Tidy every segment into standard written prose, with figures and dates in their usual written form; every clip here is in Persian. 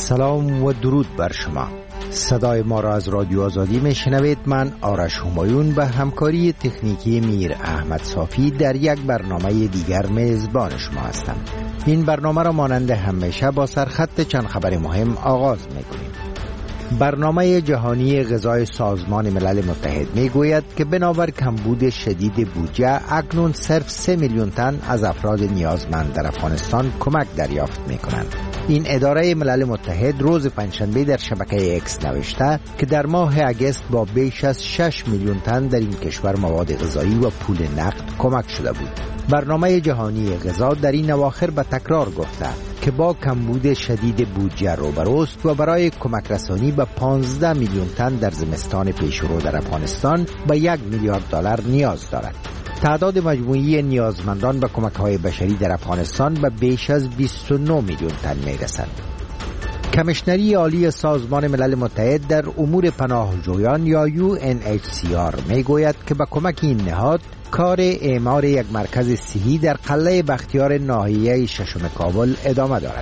سلام و درود بر شما. صدای ما را از رادیو آزادی میشنوید. من آرش همایون به همکاری تکنیکی میر احمد صافی در یک برنامه دیگر میزبان شما هستم. این برنامه را مانند همیشه با سرخط چند خبر مهم آغاز میکنیم. برنامه جهانی غذای سازمان ملل متحد میگوید که بنابر کمبود شدید بودجه اکنون صرف 3 میلیون تن از افراد نیازمند در افغانستان کمک دریافت میکنند. این اداره ملل متحد روز پنجشنبه در شبکه اکس نوشته که در ماه اگست با بیش از 6 میلیون تن در این کشور مواد غذایی و پول نقد کمک شده بود. برنامه جهانی غذا در این اواخر به تکرار گفته که با کمبود شدید بودجه روبروست و برای کمک رسانی به 15 میلیون تن در زمستان پیشرو در افغانستان به 1 میلیارد دلار نیاز دارد. تعداد مجموعی نیازمندان به کمک‌های بشری در افغانستان به بیش از 29 میلیون تن می‌رسد. کمیشنری عالی سازمان ملل متحد در امور پناهجویان یا UNHCR میگوید که به کمک این نهاد کار اعمار یک مرکز صحی در قلعه بختیار ناحیه ششم کابل ادامه دارد.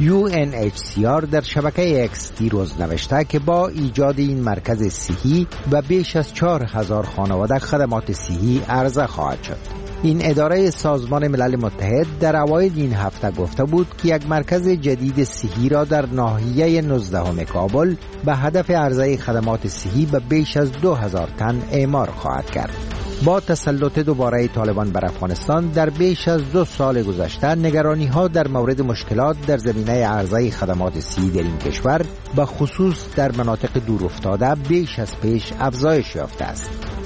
UNHCR در شبکه اکس دیروز نوشته که با ایجاد این مرکز صحی به بیش از 4000 خانواده خدمات صحی عرضه خواهد شد. این اداره سازمان ملل متحد در اوایل این هفته گفته بود که یک مرکز جدید صحی را در ناحیه 19 کابل به هدف عرضه خدمات صحی به بیش از 2000 تن اعمار خواهد کرد. با تسلط دوباره طالبان بر افغانستان در بیش از 2 سال گذشته نگرانی‌ها در مورد مشکلات در زمینه عرضه خدمات صحی در این کشور به خصوص در مناطق دورافتاده بیش از پیش افزایش یافته است.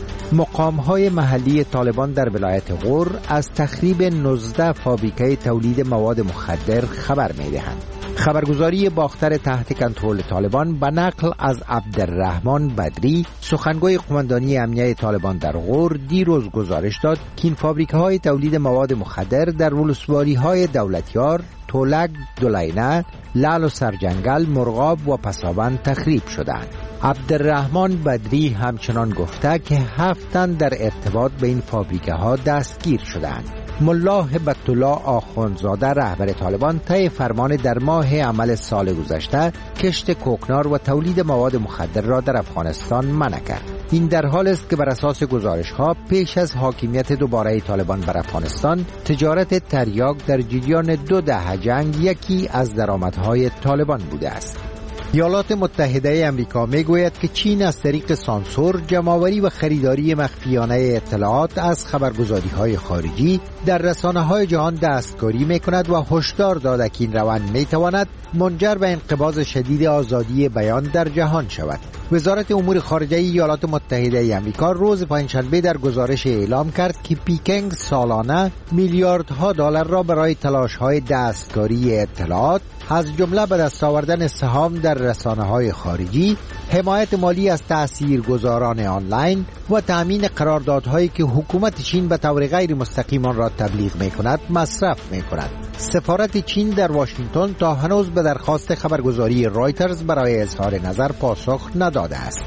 مقام‌های محلی طالبان در ولایت غور از تخریب 19 فابریکه تولید مواد مخدر خبر می‌دهند. خبرگزاری باختر تحت کنترل طالبان به نقل از عبدالرحمن بدری سخنگوی قماندانی امنیه طالبان در غور دیروز گزارش داد که این فابریکه‌های تولید مواد مخدر در ولسوالی‌های دولتیار، تولک، دولینه، لعل و سرجنگل، مرغاب و پسابند تخریب شدند. عبدالرحمن بدری همچنان گفته که 7 تن در ارتباط به این فابریکه‌ها دستگیر شدند. ملا هبت الله آخوندزاده رهبر طالبان طی فرمان در ماه عمل سال گذشته کشت کوکنار و تولید مواد مخدر را در افغانستان منع کرد. این در حال است که بر اساس گزارش‌ها پیش از حاکمیت دوباره طالبان بر افغانستان تجارت تریاک در جریان 2 دهه جنگ یکی از درآمدهای طالبان بوده است. ایالات متحده آمریکا میگوید که چین از طریق سانسور، جمع‌آوری و خریداری مخفیانه اطلاعات از خبرگزاری‌های خارجی در رسانه‌های جهان دستکاری می‌کند و هشدار داده که این روند می‌تواند منجر به انقباض شدید آزادی بیان در جهان شود. وزارت امور خارجه ایالات متحده آمریکا روز پنجشنبه در گزارش اعلام کرد که پیکنگ سالانه میلیاردها دلار را برای تلاش‌های دستکاری اطلاعات از جمله به دست آوردن سهام در رسانه‌های خارجی، حمایت مالی از تاثیرگذاران آنلاین و تأمین قراردادهایی که حکومت چین به طور غیر مستقیم آن را تبلیغ می‌کند مصرف می‌کند. سفارت چین در واشنگتن تا هنوز به درخواست خبرگزاری رایترز برای اظهار نظر پاسخ نداده است.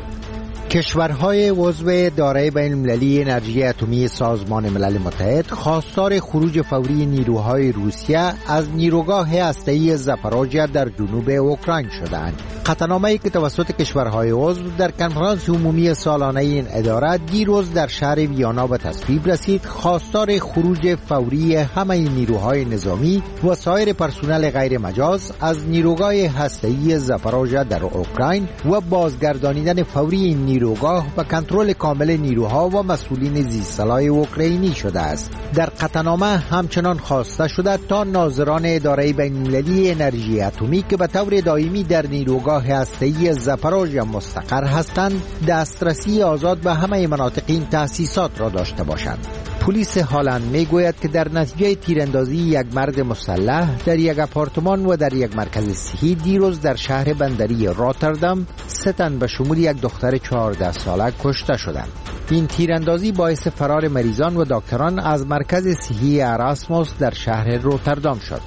کشورهای عضو اداره بین‌المللی انرژی اتمی سازمان ملل متحد خواستار خروج فوری نیروهای روسیه از نیروگاه هسته‌ای زاپاروژیا در جنوب اوکراین شدند. قطعنامه‌ای که توسط کشورهای عضو در کنفرانس عمومی سالانه این اداره دیروز در شهر ویانا به تصویب رسید، خواستار خروج فوری همه نیروهای نظامی و سایر پرسنل غیر مجاز از نیروگاه هسته‌ای زاپاروژیا در اوکراین و بازگردانیدن فوری این نیروگاه و کنترل کامل نیروها و مسئولین زیرسلاح اوکراینی شده است. در قطعنامه همچنان خواسته شده تا ناظران اداره بین‌المللی انرژی اتمی که به طور دائمی در نیروگاه هسته‌ای زاپاروژیا مستقر هستند دسترسی آزاد به همه مناطق این تأسیسات را داشته باشند. پلیس هالند میگوید که در نتیجه تیراندازی یک مرد مسلح در یک آپارتمان و در یک مرکز صحی دیروز در شهر بندری راتردام 3 تن به شمول یک دختر 14 ساله کشته شدند. این تیراندازی باعث فرار مریضان و دکتران از مرکز صحی اراسموس در شهر روتردام شد.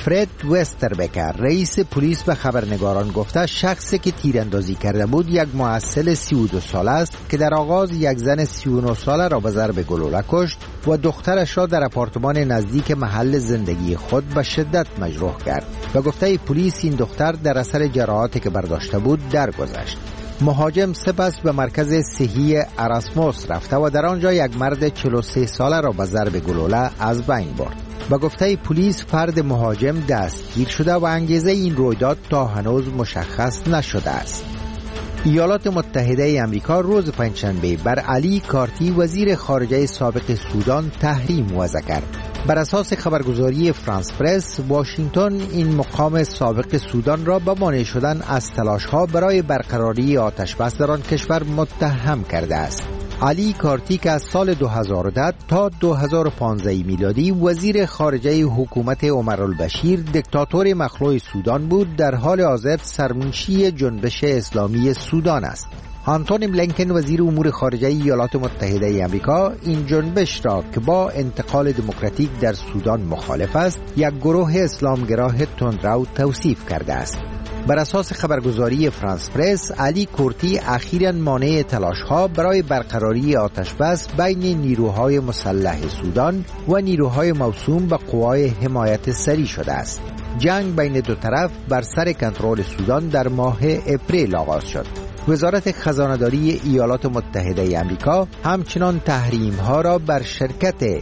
فرد وستربکر رئیس پلیس به خبرنگاران گفته شخصی که تیراندازی کرده بود یک محصل 32 ساله است که در آغاز یک زن 39 ساله را به ضرب گلوله کشت و دخترش را در آپارتمان نزدیک محل زندگی خود به شدت مجروح کرد. و گفته پلیس این دختر در اثر جراحاتی که برداشته بود درگذشت. مهاجم سپس به مرکز صحی اراسموس رفته و در آنجا یک مرد 43 ساله را به ضرب گلوله از بین برد. به گفته پلیس فرد مهاجم دستگیر شده و انگیزه این رویداد تا هنوز مشخص نشده است. ایالات متحده آمریکا روز پنجشنبه بر علی کارتی وزیر خارجه سابق سودان تحریم وضع کرد. بر اساس خبرگزاری فرانس پرس، واشنگتن این مقام سابق سودان را به مانع شدن از تلاش‌ها برای برقراری آتش‌بس در آن کشور متهم کرده است. علی کارتی که از سال 2010 تا 2015 میلادی وزیر خارجه حکومت عمر البشیر دیکتاتور مخلوع سودان بود، در حال حاضر سرمنشی جنبش اسلامی سودان است. آنتونی بلینکن وزیر امور خارجه ایالات متحده آمریکا این جنبش را که با انتقال دموکراتیک در سودان مخالف است یک گروه اسلامگرا تندرو توصیف کرده است. بر اساس خبرگزاری فرانس پرس، علی کورتی اخیراً مانع تلاش‌ها برای برقراری آتش‌بس بین نیروهای مسلح سودان و نیروهای موسوم به قوای حمایت سری شده است. جنگ بین دو طرف بر سر کنترل سودان در ماه اپریل آغاز شد. وزارت خزانه‌داری ایالات متحده آمریکا همچنان تحریم‌ها را بر شرکت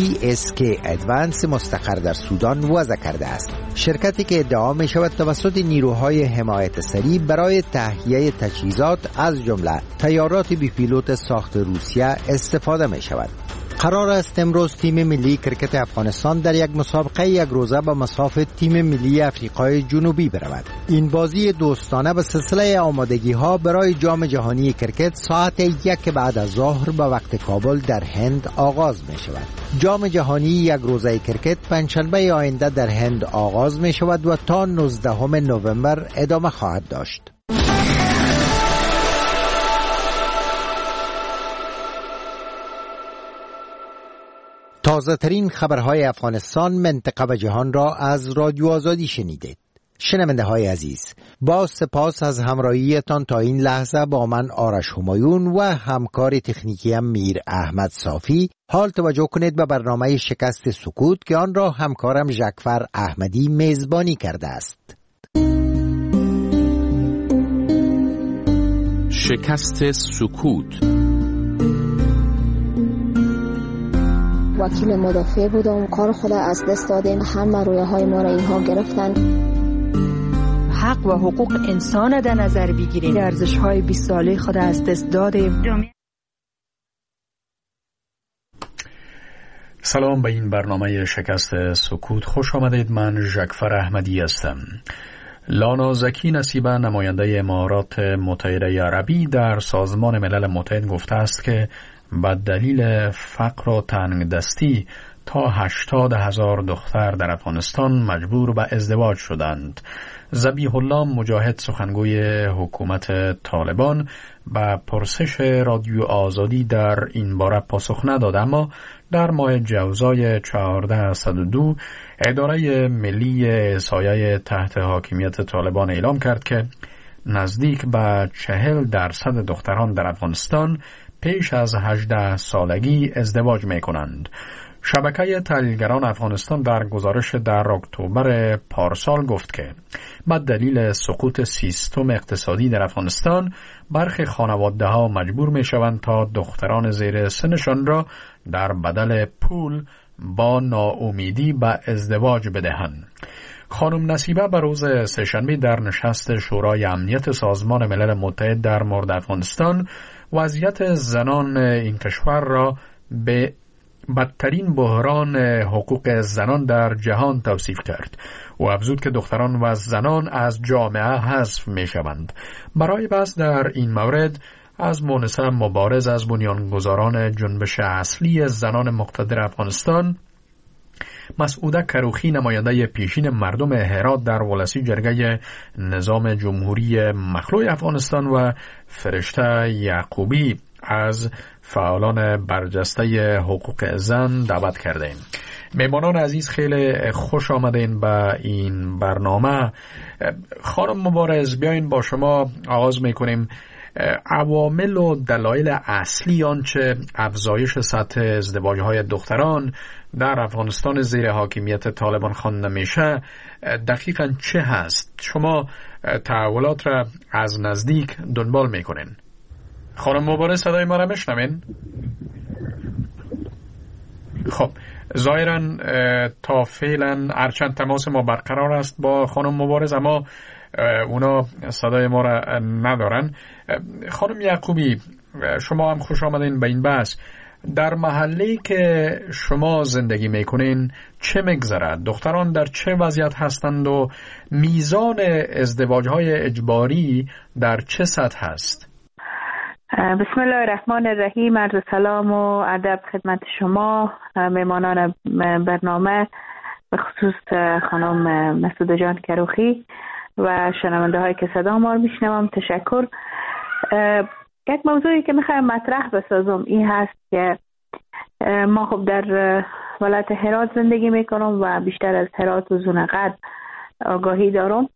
GSK ادوانس مستقر در سودان وضع کرده است. شرکتی که ادعا می‌شود توسط نیروهای حمایت سری برای تهیه تجهیزات از جمله طیارات بی پیلوت ساخت روسیه استفاده می‌شود. قرار است امروز تیم ملی کرکت افغانستان در یک مسابقه یک روزه به مصاف تیم ملی آفریقای جنوبی برود. این بازی دوستانه به سلسله آمادگی‌ها برای جام جهانی کرکت ساعت 1 بعد از ظهر به وقت کابل در هند آغاز می شود. جام جهانی یک روزه کرکت پنجشنبه آینده در هند آغاز می شود و تا 19 نوامبر ادامه خواهد داشت. تازه ترین خبرهای افغانستان، منطقه و جهان را از رادیو آزادی شنیدید. شنونده های عزیز، با سپاس از همراهیتان تا این لحظه با من آرش همایون و همکار تکنیکی میر احمد صافی. حال توجه کنید به برنامه شکست سکوت که آن را همکارم ژکفر احمدی میزبانی کرده است. شکست سکوت. وکیل مدافع بودم، کار خود از دست دادیم، همه رویاهای ما را اینها گرفتن. حق و حقوق انسان در نظر بگیریم، ارزش‌های 20 ساله خود از دست دادیم. سلام به این برنامه شکست سکوت، خوش آمدید. من ژکفر احمدی هستم. لانا زکی نصیبه، نماینده امارات متحده عربی در سازمان ملل متحد، گفته است که به دلیل فقر و تنگدستی تا 80,000 دختر در افغانستان مجبور به ازدواج شدند. ذبیح الله مجاهد، سخنگوی حکومت طالبان، به پرسش رادیو آزادی در این باره پاسخ نداد، اما در ماه جوزای 1402 اداره ملی احصایه تحت حاکمیت طالبان اعلام کرد که نزدیک به 40% دختران در افغانستان پیش از 18 سالگی ازدواج می کنند. شبکه تحلیلگران افغانستان در گزارش در اکتبر پارسال گفت که به دلیل سقوط سیستم اقتصادی در افغانستان برخی خانواده‌ها مجبور می شوند تا دختران زیر سنشان را در بدل پول با ناامیدی به ازدواج بدهند. خانم نصیبه به روز سه‌شنبه در نشست شورای امنیت سازمان ملل متحد در مورد افغانستان وضعیت زنان این کشور را به بدترین بحران حقوق زنان در جهان توصیف کرد و افزود که دختران و زنان از جامعه حذف می شوند. برای بحث در این مورد از مونسه مبارز، از بنیانگذاران جنبش اصلی زنان مقتدر افغانستان، مسعوده کروخی، نماینده پیشین مردم هرات در ولسی جرگه نظام جمهوری مخلوع افغانستان، و فرشته یعقوبی، از فعالان برجسته حقوق زن دعوت کردیم. مهمانان عزیز خیلی خوش آمدین به این برنامه. خانم مبارز، بیاین با شما آغاز میکنیم. عوامل و دلایل اصلی آنچه افزایش سطح ازدواج‌های دختران در افغانستان زیر حاکمیت طالبان خوانده میشه دقیقاً چه هست؟ شما تحولات را از نزدیک دنبال میکنین. خانم مبارز، صدای ما را میشنوین؟ خب، ظاهراً تا فعلا هرچند تماس ما برقرار است با خانم مبارز، اما اونا صدای ما را ندارن. خانم یعقوبی، شما هم خوش آمدین به این بحث. در محله‌ای که شما زندگی میکنین چه میگذرد؟ دختران در چه وضعیت هستند و میزان ازدواج‌های اجباری در چه سطح است؟ بسم الله الرحمن الرحیم. عرض سلام و ادب خدمت شما مهمانان برنامه، به خصوص خانم مسعود جان کروخی و شنونده هایی که صدا ما رو میشنوم. تشکر. یک موضوعی که میخوایم مطرح بسازم این هست که ما خب در ولایت هرات زندگی میکنم و بیشتر از هرات و زونقد آگاهی دارم.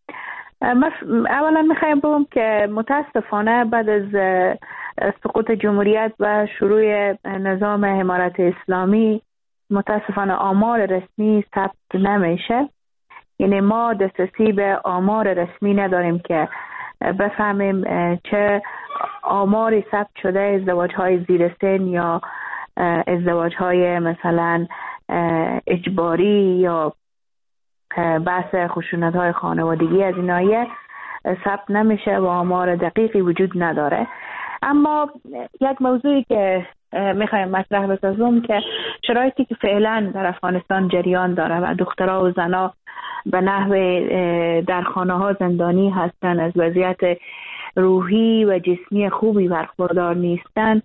اولا میخوایم بگم که متاسفانه بعد از سقوط جمهوریت و شروع نظام امارت اسلامی متاسفانه آمار رسمی ثبت نمیشه. یعنی ما دسترسی به آمار رسمی نداریم که بفهمیم چه آماری ثبت شده ازدواج‌های زیر سن یا ازدواج‌های مثلا اجباری یا بحث خشونت‌های خانوادگی از اینایه ثبت نمیشه و آمار دقیقی وجود نداره. اما یک موضوعی که میخوایم مطرح بسازم که شرایطی که فعلا در افغانستان جریان داره و دخترها و زنها به نحو در خانه ها زندانی هستن، از وضعیت روحی و جسمی خوبی برخوردار نیستن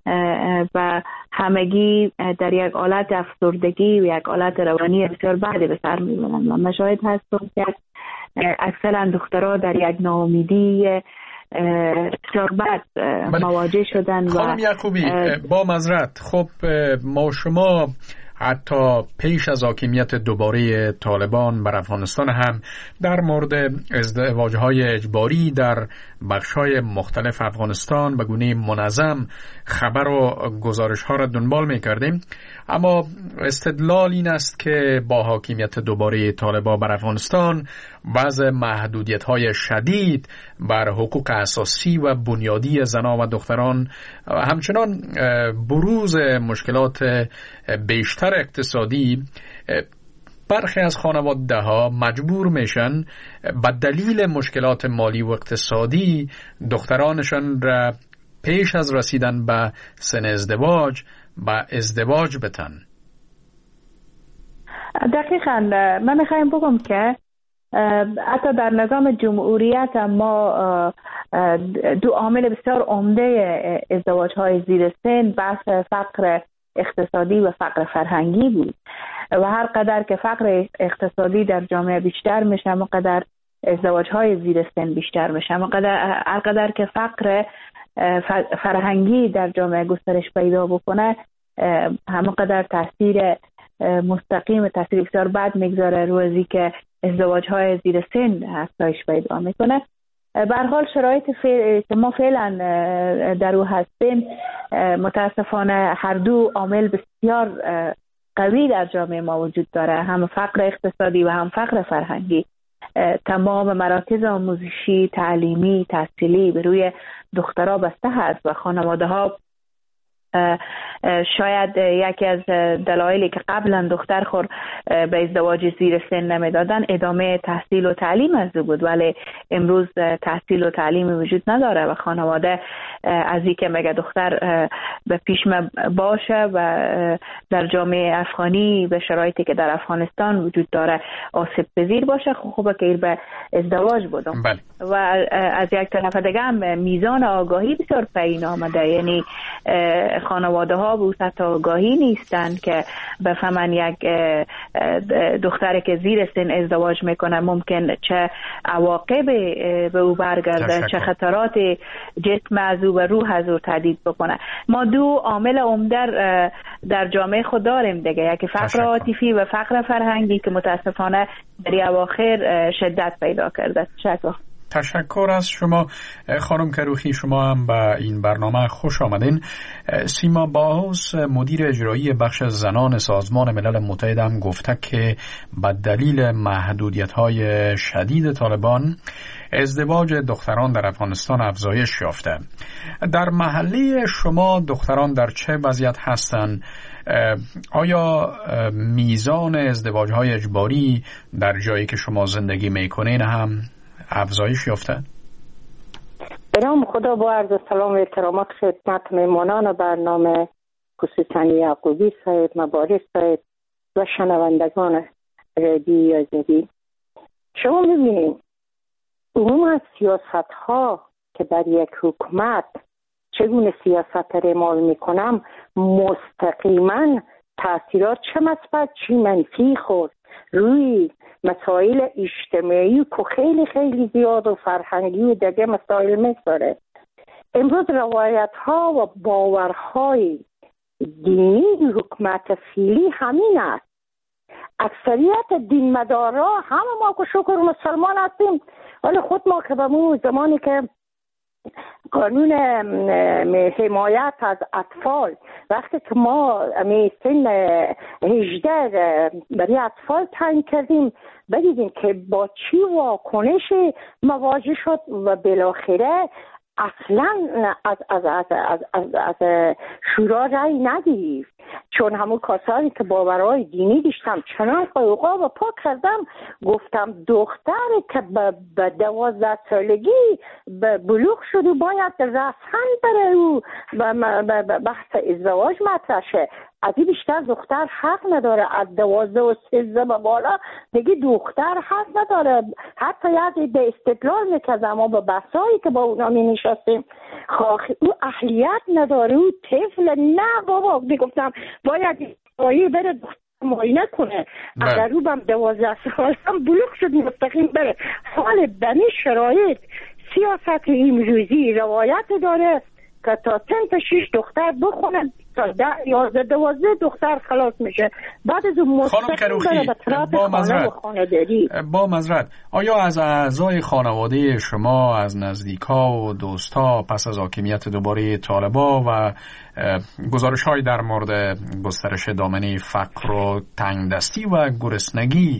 و همگی در یک حالت افسردگی و یک حالت روانی بسیار بدی به سر میبرند و مشاهد هستم که اکثرا دخترها در یک ناامیدی بسیار بد مواجه شدن. خانم یعقوبی، با معذرت، خب ما شما حتی پیش از حاکمیت دوباره طالبان بر افغانستان هم در مورد ازدواج‌های اجباری در بخش‌های مختلف افغانستان به گونه منظم خبر و گزارش‌ها را دنبال می‌کردیم، اما استدلال این است که با حاکمیت دوباره طالبان بر افغانستان وضع محدودیت‌های شدید بر حقوق اساسی و بنیادی زنان و دختران، همچنان بروز مشکلات بیشتر اقتصادی، برخی از خانواده‌ها مجبور میشن به دلیل مشکلات مالی و اقتصادی دخترانشان را پیش از رسیدن به سن ازدواج به ازدواج بتن. دقیقاً من میخوایم بگم که حتی در نظام جمهوریت ما دو عامل بسیار عمده ازدواج‌های زیر سن بحث فقر اقتصادی و فقر فرهنگی بود و هر قدر که فقر اقتصادی در جامعه بیشتر میشه همونقدر ازدواج‌های زیر سن بیشتر میشه، هر قدر که فقر فرهنگی در جامعه گسترش پیدا بکنه همونقدر تاثیر مستقیم، تاثیر بسیار بد میگذاره روزی که ازدواج‌های زیر سن افزایش پیدا میکنه. به هر حال شرایط که ما فعلا در او هستیم متاسفانه هر دو عامل بسیار قوی در جامعه ما وجود داره، هم فقر اقتصادی و هم فقر فرهنگی. تمام مراکز آموزشی، تعلیمی، تحصیلی به روی دخترها بسته هست و خانواده ها شاید یکی از دلایلی که قبلا دختر خور به ازدواج زیر سن نمیدادن ادامه تحصیل و تعلیم از بود، ولی امروز تحصیل و تعلیم وجود نداره و خانواده از این که مگه دختر به پیش باشه و در جامعه افغانی به شرایطی که در افغانستان وجود داره آسیب پذیر باشه، خوبه که به ازدواج بودم. و از یک طرف دیگه هم میزان آگاهی بسیار پایین آمده، یعنی خانواده ها به سطح آگاهی نیستن که بفهمن یک دختری که زیر سن ازدواج میکنه ممکن چه عواقب به او برگرده، چه خطرات جسم از او و روح از او تهدید بکنه. ما دو عامل عمده در جامعه خود داریم دیگه، یکی فقر عاطفی و فقر فرهنگی که متاسفانه در اواخر شدت پیدا کرده. تشکر از شما خانم کروخی، شما هم به این برنامه خوش آمدین. سیما باهوس مدیر اجرایی بخش زنان سازمان ملل متحد هم گفته که به دلیل محدودیت‌های شدید طالبان ازدواج دختران در افغانستان افزایش یافته. در محله شما دختران در چه وضعیت هستند؟ آیا میزان ازدواج‌های اجباری در جایی که شما زندگی می‌کنین هم افزایش یافته؟ به نام خدا، با عرض سلام و احترامات خدمت میهمانان برنامه، خصوصا یعقوبی صاحب، مبارک صاحب و شنوندگان رادیو آزادی. شما می‌بینید عموما سیاست ها که در یک حکومت چگونه سیاست را اعمال میکنم مستقیما تاثیرات چه مثبت چه منفی خود روی مسائل اجتماعی که خیلی خیلی زیاد و فرهنگی و دیگه مسائل میگذاره. امروز روایت ها و باورهای دینی حکومت فعلی همین است. اکثریت دینمدارا همه ما که شکر مسلمان هستیم، ولی خود ما که به زمانی که قانون حمایت از اطفال وقتی که ما سن 18 برای اطفال تعیین کردیم، بدیدیم که با چی واکنش مواجه شد و بالاخره اصلا از شورا رای نگرفت، چون همون کسانی که باورهای دینی داشتم چنان قوقا و پا کردم، گفتم دختری که به 12 سالگی بلوغ شده باید رسما برای او بحث ازدواج مطرح شه. از این بیشتر دختر حق نداره. از 12 و 13 به بالا دیگه دختر حق نداره. حتی یادی به استدلال میکردم ما به بحثایی که با اونا می نشستیم، او اهلیت نداره، او طفل. نه بابا، میگفتم باید بره معاینه کنه. اگر او بم 12 سال هم بلوغ شد مستقیم بره. حال بنی شرایط سیاست امروزی روایت داره که تا سن 6 دختر بخونه، تا 11-12 دختر خلاص میشه. بعد از اون مستقیم بره به طرف خانه و خانه‌داری. با معذرت، آیا از اعضای خانواده شما، از نزدیکا و دوستا پس از حاکمیت دوباره طالبا و گزارش‌های در مورد گسترش دامنه فقر و تنگدستی و گرسنگی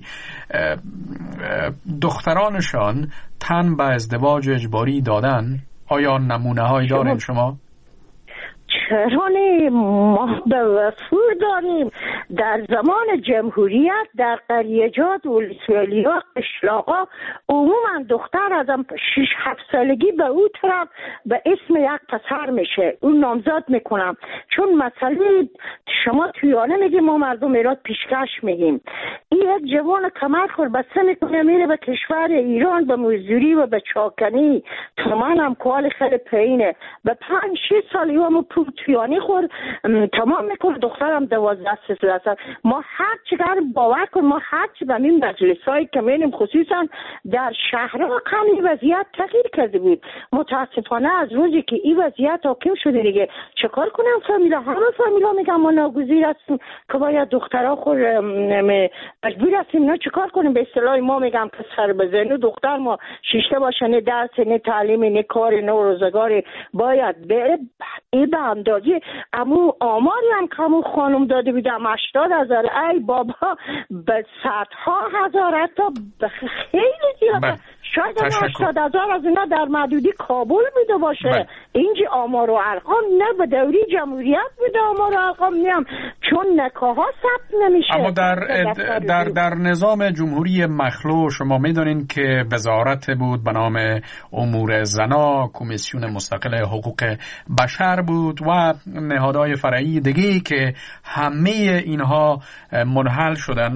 دخترانشان تن به ازدواج اجباری دادن؟ آیا نمونه‌هایی دارین شما؟ چرا نه؟ ما به وفور داریم. در زمان جمهوریت در قریجات و ولسوالی‌ها قشلاقا عموما دختر از 6-7 سالگی به او طرف به اسم یک پسر میشه، اون نامزد میکنم. چون مسئله شما تویانه میگیم، ما مردم ایران پیشکش میگیم. این یک جوان کمر خور بسته میکنه میره به کشور ایران به مزدوری و به چاکنی، تومن هم کال خیلی پایینه، به 5-6 سالی هم تویانی خور تمام میکنه. دخترم 12 سال. ما هر چقدر باور کن، ما هر چی به این مجلسایی که میریم خصوصا در شهرها کمی وضعیت تغییر کرده بود. متاسفانه از روزی که این وضعیت حاکم شده دیگه چکار کنم؟ همه فامیلا میگن ما ناگزیر هستیم که باید دخترها خور مجبور هستیم. نه چکار کنیم؟ به اصطلاح ما میگم پسر بزنه دختر ما شیشته باشه، نه درس نه تعلیم نه کار نه روزگاری باید بره. این به اندازه امو آماری هم که امو خانم داده بودم 80,000. ای بابا، به صدها هزار، حتی خیلی زیاد. شاید 80,000 از اینا در محدودی کابل بوده باشه. اینجا آمار و ارقام نه به دوری جمهوریت بوده. آمار و ارقام نیم، چون نکاح ها ثبت نمیشه. اما در نظام جمهوری مخلوع شما میدونین که وزارت بود به نام امور زنا، کمیسیون مستقل حقوق بشر بود و نهادهای فرعی دیگه که همه اینها منحل شدن.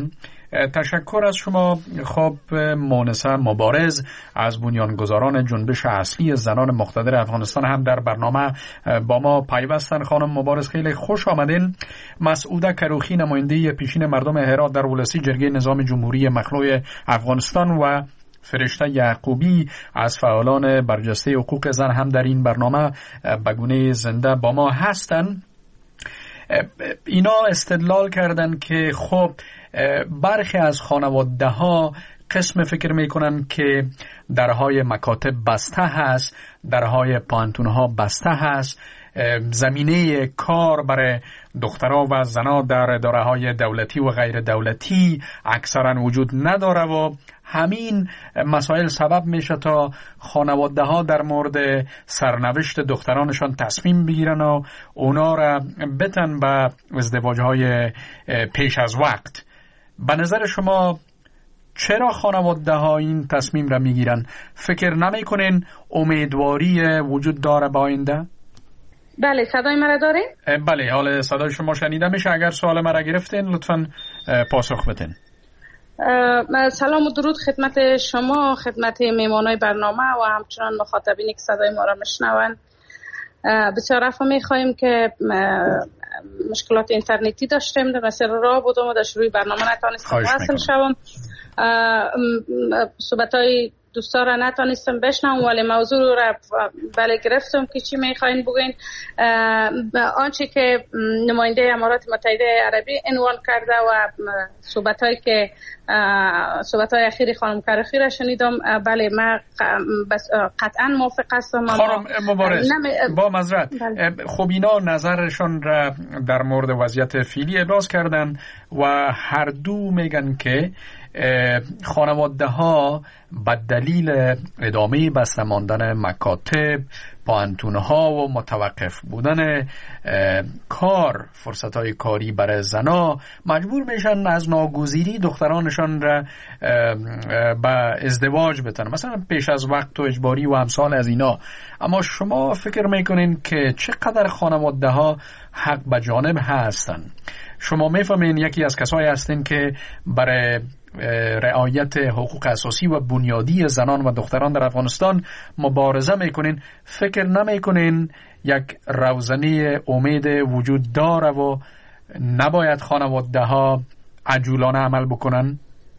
تشکر از شما. خب مونسه مبارز از بنیانگذاران جنبش اصلی زنان مقتدر افغانستان هم در برنامه با ما پیوستن. خانم مبارز خیلی خوش آمدین. مسعوده کروخی نماینده پیشین مردم هرات در ولسی جرگه نظام جمهوری مخلوع افغانستان و فرشته یعقوبی از فعالان برجسته حقوق زن هم در این برنامه به گونه زنده با ما هستند. اینا استدلال کردن که خب برخی از خانواده ها قسم فکر میکنن که درهای مکاتب بسته هست، درهای پانتون ها بسته هست، زمینه کار برای دخترها و زنها در اداره‌های دولتی و غیر دولتی اکثرا وجود نداره و همین مسائل سبب میشه تا خانواده ها در مورد سرنوشت دخترانشان تصمیم بگیرن و اونا را بتن به ازدواج های پیش از وقت. به نظر شما چرا خانواده ها این تصمیم را میگیرن؟ فکر نمی کنین امیدواری وجود داره با آینده؟ بله، صدای مرا دارین؟ بله، حال صدای شما شنیده میشه. اگر سوال مرا گرفتین لطفاً پاسخ بدین. سلام و درود خدمت شما، خدمت میمانای برنامه و همچنان مخاطبینی که صدای ما را میشنوند. بسیار عفو میخواهیم که مشکلات اینترنتی داشتیم، در مسیر راه بودم و در شروع برنامه نتونستم وصل شوم. صحبتای دوستا را نتونستم بشنوم، ولی موضوع را بله گرفتم که چی میخواین بگین. آنچه که نماینده امارات متحده عربی عنوان کرده و صحبت‌های اخیر خانم کروخی را شنیدم، بله من قطعا موافق هستم. خانم مبارز با معذرت، خب اینا نظرشون را در مورد وضعیت فعلی ابراز کردن و هر دو میگن که خانواده ها به دلیل ادامه بسته ماندن مکاتب، پانتون ها و متوقف بودن کار، فرصت های کاری برای زنا مجبور میشن از ناگزیری دخترانشان را به ازدواج بتن، مثلا پیش از وقت و اجباری و امثال از اینا. اما شما فکر میکنین که چقدر خانواده ها حق به جانب هستن؟ شما میفهمین یکی از کسایی هستین که برای رعایت حقوق اساسی و بنیادی زنان و دختران در افغانستان مبارزه میکنین. فکر نمیکنین یک روزنه امید وجود داره و نباید خانواده ها عجولانه عمل بکنن؟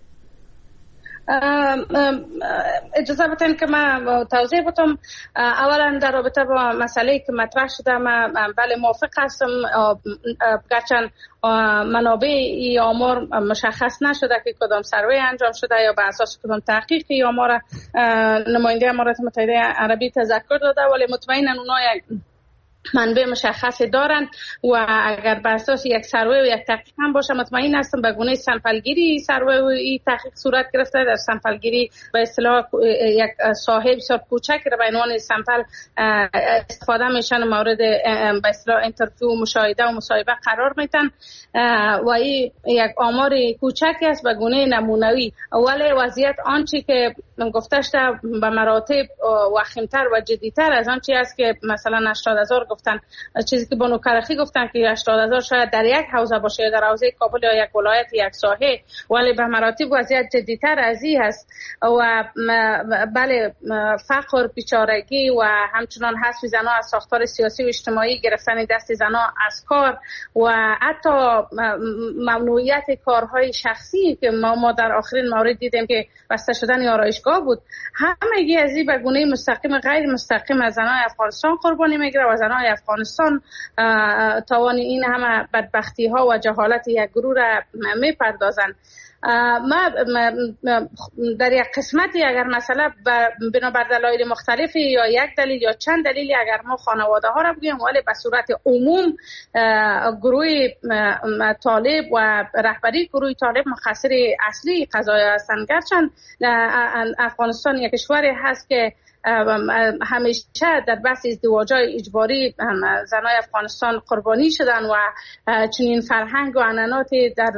اجازه بدین که من توضیح بدم. اولا در رابطه با مسئله که مطرح شده من بله موافق هستم، گرچند منابع ای آمار مشخص نشده که کدام سروی انجام شده یا به اساس کدام تحقیق ای آمار نماینده امارات متحده عربی تذکر داده، ولی مطمئنا اونا یک منبع مشخصی دارند و اگر بر اساس یک سروی و یک تحقیق هم باشه مطمئن هستم به گونه سنپلگیری سروی و این تحقیق صورت گرفته. در سنپلگیری به اصطلاح یک صاحب صاحب کوچک را به عنوان سنپل استفاده میشن، مورد به اصطلاح اینترویو و مشاهده و مصاحبه قرار میتن و این یک آمار کوچکی است به گونه نمونوی، ولی وضعیت آنچه که گفته شده به مراتب وخیمتر و جدیتر از آنچه است که مثلا 80,000 گفتن، چیزی که بانو کروخی گفتن که 80,000 شاید در یک حوزه باشه، در حوزه کابل یا یک ولایت یک ساحه، ولی به مراتب وضعیت جدیتر از این هست و بله فقر، بیچارگی و همچنان حذف زنها از ساختار سیاسی و اجتماعی، گرفتن دست زنها از کار و حتی ممنوعیت کارهای شخصی که ما در آخرین مورد دیدیم که بسته شدن آرایشگاه بود، همگی از این به گونه مستقیم غیر مستقیم از زنهای افغانستان قربانی میگیره و زنهای افغانستان توان این همه بدبختی ها و جهالت یک گروه را میپردازند. ما در یک قسمتی اگر مثلا بنابر دلایل مختلفی یا یک دلیل یا چند دلیلی اگر ما خانواده ها را بگیم، ولی به صورت عموم گروه طالب و رهبری گروه طالب مقصر اصلی قضایا هستند. گرچند افغانستان یک کشوری هست که همیشه در بحث ازدواج‌های اجباری زنای افغانستان قربانی شدن و چنین فرهنگ و عنعناتی در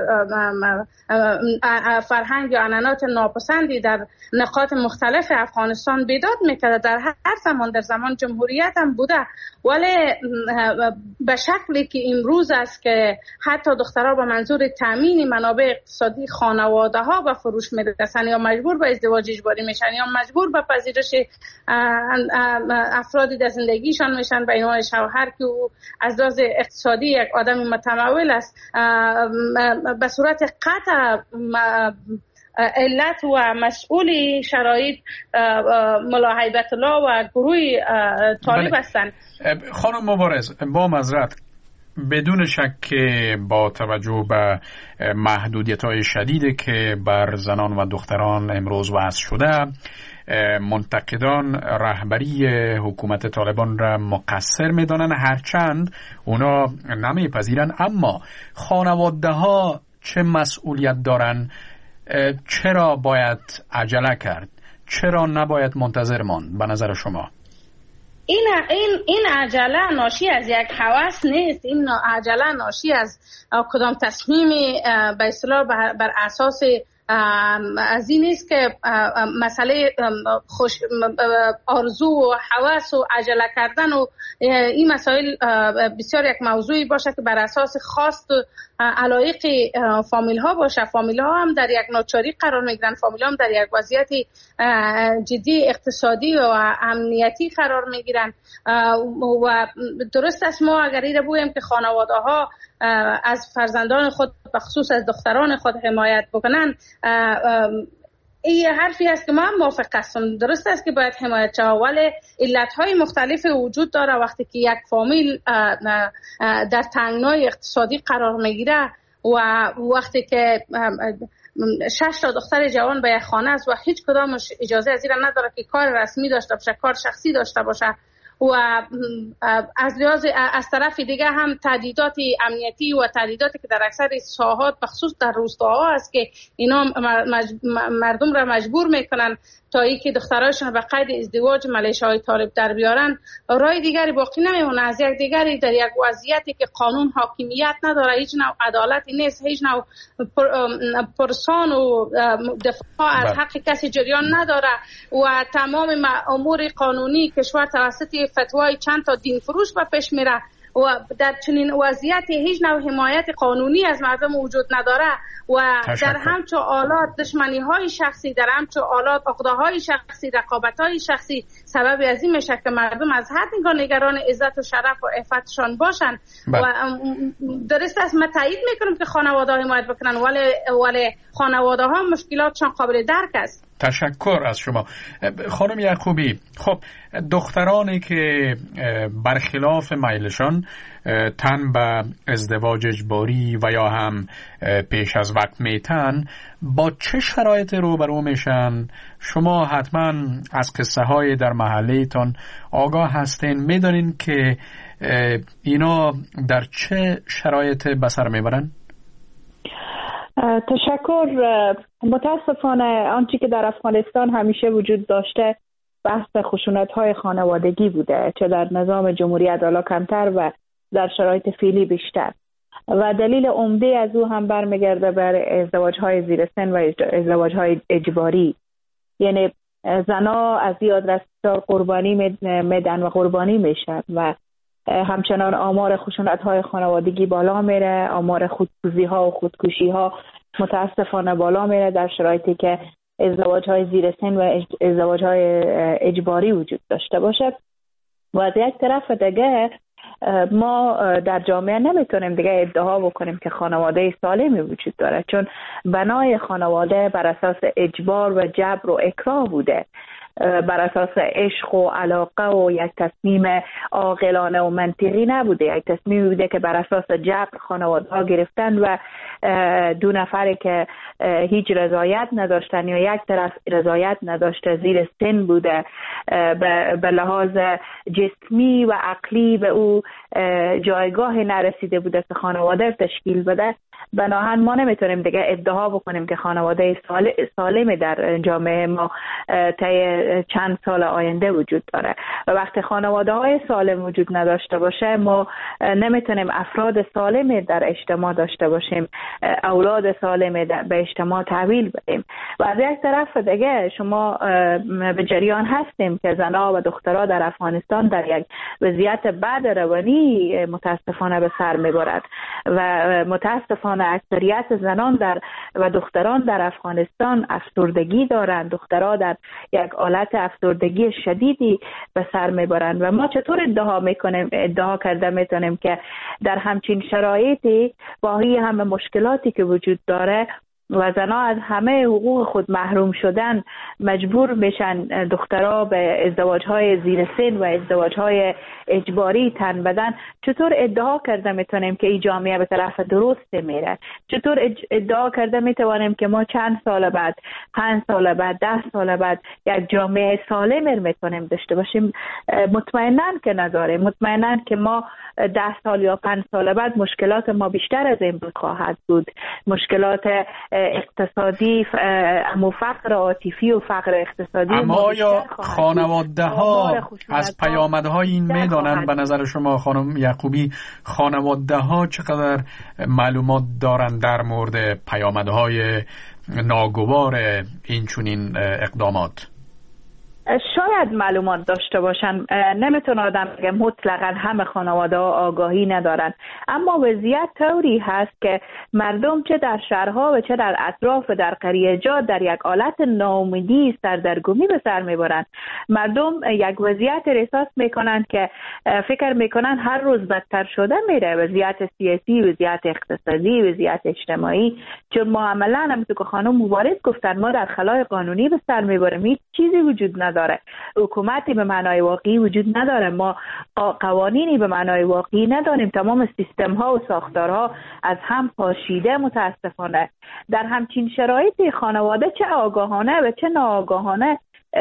فرهنگ و عنعنات ناپسندی در نقاط مختلف افغانستان بیداد میکرده. در هر زمان، در زمان جمهوریت هم بوده، ولی به شکلی که امروز است که حتی دخترها به منظور تامین منابع اقتصادی خانواده ها به فروش میرسن یا مجبور به ازدواج اجباری میشن یا مجبور به پذیرش افرادی در زندگیشان میشن به عنوان شوهر که او از لحاظ اقتصادی یک آدم متمول است، به صورت قطع علت و مسئول شرایط ملا هیبت الله و گروه طالب هستند. خانم مبارز، با معذرت، بدون شک که با توجه به محدودیت‌های شدیدی که بر زنان و دختران امروز وضع شده، منتقدان رهبری حکومت طالبان را مقصر می‌دانند، هرچند اونا نمی‌پذیرند. اما خانواده‌ها چه مسئولیت دارند؟ چرا باید عجله کرد؟ چرا نباید منتظر ماند به نظر شما؟ این عجله ناشی از یک هوس نیست. این عجله ناشی از کدام تصمیمی به اصطلاح بر اساس از این نیست که مسئله آرزو و هوس و عجله کردن و این مسائل بسیار یک موضوعی باشه که بر اساس خواست علایق فامیل ها باشه. فامیل ها هم در یک ناچاری قرار میگیرن، فامیل ها هم در یک وضعیت جدی اقتصادی و امنیتی قرار میگیرن و درست است ما اگر این رو بگوییم که خانواده ها از فرزندان خود به خصوص از دختران خود حمایت بکنن، این حرفی است که من موافق هستم. درست است که باید حمایت شود، ولی علتهای مختلف وجود داره. وقتی که یک فامیل در تنگنای اقتصادی قرار میگیره و وقتی که 6 تا دختر جوان به یک خانه است و هیچ کدامش اجازه از این نداره که کار رسمی داشته باشه، کار شخصی داشته باشه و از طرف دیگه هم تهدیدات امنیتی و تهدیداتی که در اکثر ساحات بخصوص در روستاها است که اینا مردم را مجبور میکنن تا اینکه دخترایشون به قید ازدواج ملیشه‌های طالب در بیارن، راه دیگری باقی نمیمونه از یک دیگری در یک وضعیتی که قانون حاکمیت نداره، هیچ نوع عدالتی نیست، هیچ نوع پرسان و دفاع از حق کسی جریان نداره و تمام امور قانونی کشور توسط فتوای چند تا دین فروش به پیش میره و در چنین وضعیتی هیچ نوع حمایت قانونی از مردم وجود نداره و در همچو آلات دشمنی های شخصی، در همچو آلات عقده های شخصی، رقابت های شخصی سبب از این میشه که مردم از هر نگاه نگران عزت و شرف و عفتشان باشن و درست است من تایید میکنم که خانواده ها حمایت بکنن ولی خانواده ها مشکلاتشان قابل درک است. تشکر از شما خانم یعقوبی. خب دخترانی که برخلاف میلشان تن به ازدواج اجباری و یا هم پیش از وقت میتن، با چه شرایط روبرو میشن؟ شما حتما از قصه های در محله‌تان آگاه هستین، میدونین که اینا در چه شرایط به سر میبرن؟ تشکر. متاسفانه آنچه که در افغانستان همیشه وجود داشته بحث خشونت‌های خانوادگی بوده، چه در نظام جمهوری عدالت کمتر و در شرایط فعلی بیشتر و دلیل عمده از او هم برمیگرده بر ازدواج‌های زیر سن و ازدواج‌های اجباری. یعنی زنا از یاد رستار قربانی میدن و قربانی میشن و همچنان آمار خشونت‌های خانوادگی بالا میره، آمار خودکشی‌ها و خودکشی‌ها متاسفانه بالا میره در شرایطی که ازدواج‌های زیر سن و ازدواج‌های اجباری وجود داشته باشه. و از یک طرف دیگه ما در جامعه نمیتونیم دیگه ادعا بکنیم که خانواده سالمی وجود داره، چون بنای خانواده بر اساس اجبار و جبر و اکراه بوده، بر اساس عشق و علاقه و یک تصمیم عاقلانه و منطقی نبوده، یک تصمیم بوده که بر اساس جبر خانواده ها گرفتن و دو نفری که هیچ رضایت نداشتن یا یک طرف رضایت نداشته زیر سن بوده، به لحاظ جسمی و عقلی به او جایگاه نرسیده بوده که خانواده تشکیل بده، بناهن ما نمیتونیم دیگه ادعا بکنیم که خانواده سالمی در جامعه ما طی چند سال آینده وجود داره و وقتی خانواده های سالم وجود نداشته باشه ما نمیتونیم افراد سالم در اجتماع داشته باشیم، اولاد سالم به اجتماع تحویل بدیم. و از یک طرف دیگه شما به جریان هستیم که زنها و دخترها در افغانستان در یک وضعیت بد روانی متاسفانه به سر میبرد و متاسفانه اکثریت زنان و دختران در افغانستان افسردگی دارند. دخترها در یک حالت افسردگی شدیدی به سر میبرند و ما چطور ادعا کرده میتونیم که در همچین شرایطی با همه مشکلاتی که وجود داره و زنها از همه حقوق خود محروم شدن مجبور میشن دخترها به ازدواج‌های زیر سن و ازدواج‌های اجباری تن بدن، چطور ادعا کرده میتونیم که این جامعه به طرف درست میره؟ چطور ادعا کرده میتوانیم که ما چند سال بعد، 5 سال بعد، 10 سال بعد یک جامعه سالم میتونیم داشته باشیم؟ مطمئناً که نداریم. مطمئناً که ما 10 سال یا 5 سال بعد مشکلات ما بیشتر از امروز خواهد بود. مشکلات اقتصادی، فقر عاطفی و فقر اقتصادی. اما آیا خانواده ها از پیامدهای این میدانند؟ به نظر شما خانم یعقوبی خانواده ها چقدر معلومات دارند در مورد پیامدهای ناگوار این چنین اقدامات؟ شاید معلومات داشته باشن. نمیتونه آدم بگه مطلقا همه خانواده ها آگاهی ندارن، اما وضعیت طوری هست که مردم چه در شهرها و چه در اطراف در قریه‌جات در یک حالت ناامیدی، سردرگمی به سر میبرن. مردم یک وضعیت احساس میکنن که فکر میکنن هر روز بدتر شده میره، وضعیت سیاسی، وضعیت اقتصادی، وضعیت اجتماعی. چون ما عملا همونطور که خانم مبارز گفتن ما در خلای قانونی به سر میبریم، هیچ چیزی وجود نداره، حکومتی به معنای واقعی وجود نداره، ما قوانینی به معنای واقعی نداریم، تمام سیستم ها و ساختارها از هم پاشیده. متاسفانه در همچین شرایطی خانواده چه آگاهانه و چه ناآگاهانه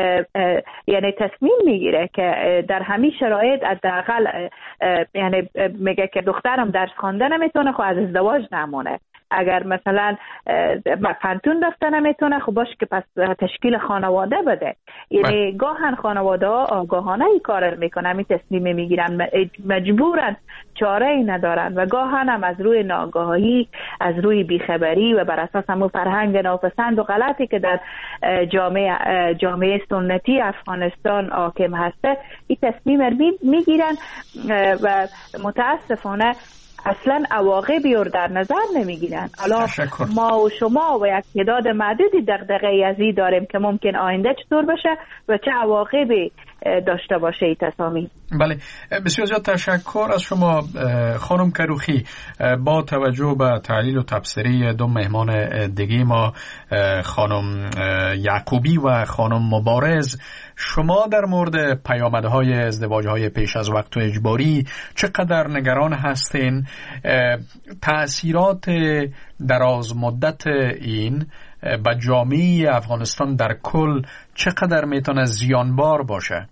یعنی تصمیم میگیره که در همین شرایط حداقل یعنی میگه که دخترم درس خوانده نمیتونه، خب از ازدواج نمونه. اگر مثلا پنتون رفته نمیتونه، خب باشه که پس تشکیل خانواده بده. یعنی گاهن خانواده ها آگاهانه این کار میکنن، این تصمیم میگیرن، مجبورن، چاره ای ندارن و گاهن هم از روی ناآگاهی، از روی بیخبری و بر اساس همون فرهنگ ناپسند و غلطی که در جامعه سنتی افغانستان حاکم هسته این تصمیم میگیرن و متاسفانه اصلا عواقبی رو در نظر نمیگیرن. حالا ما و شما و یک تعداد معدودی دغدغه‌ای از این داریم که ممکن آینده چطور بشه و چه عواقبی داشته باشه این تصامیم. بله، بسیار زیاد تشکر از شما خانم کروخی. با توجه به تحلیل و تبصره دو مهمان دیگه ما، خانم یعقوبی و خانم مبارز، شما در مورد پیامدهای ازدواج‌های پیش از وقت و اجباری چقدر نگران هستین؟ تأثیرات دراز مدت این به جامعه افغانستان در کل چقدر میتونه زیانبار باشه؟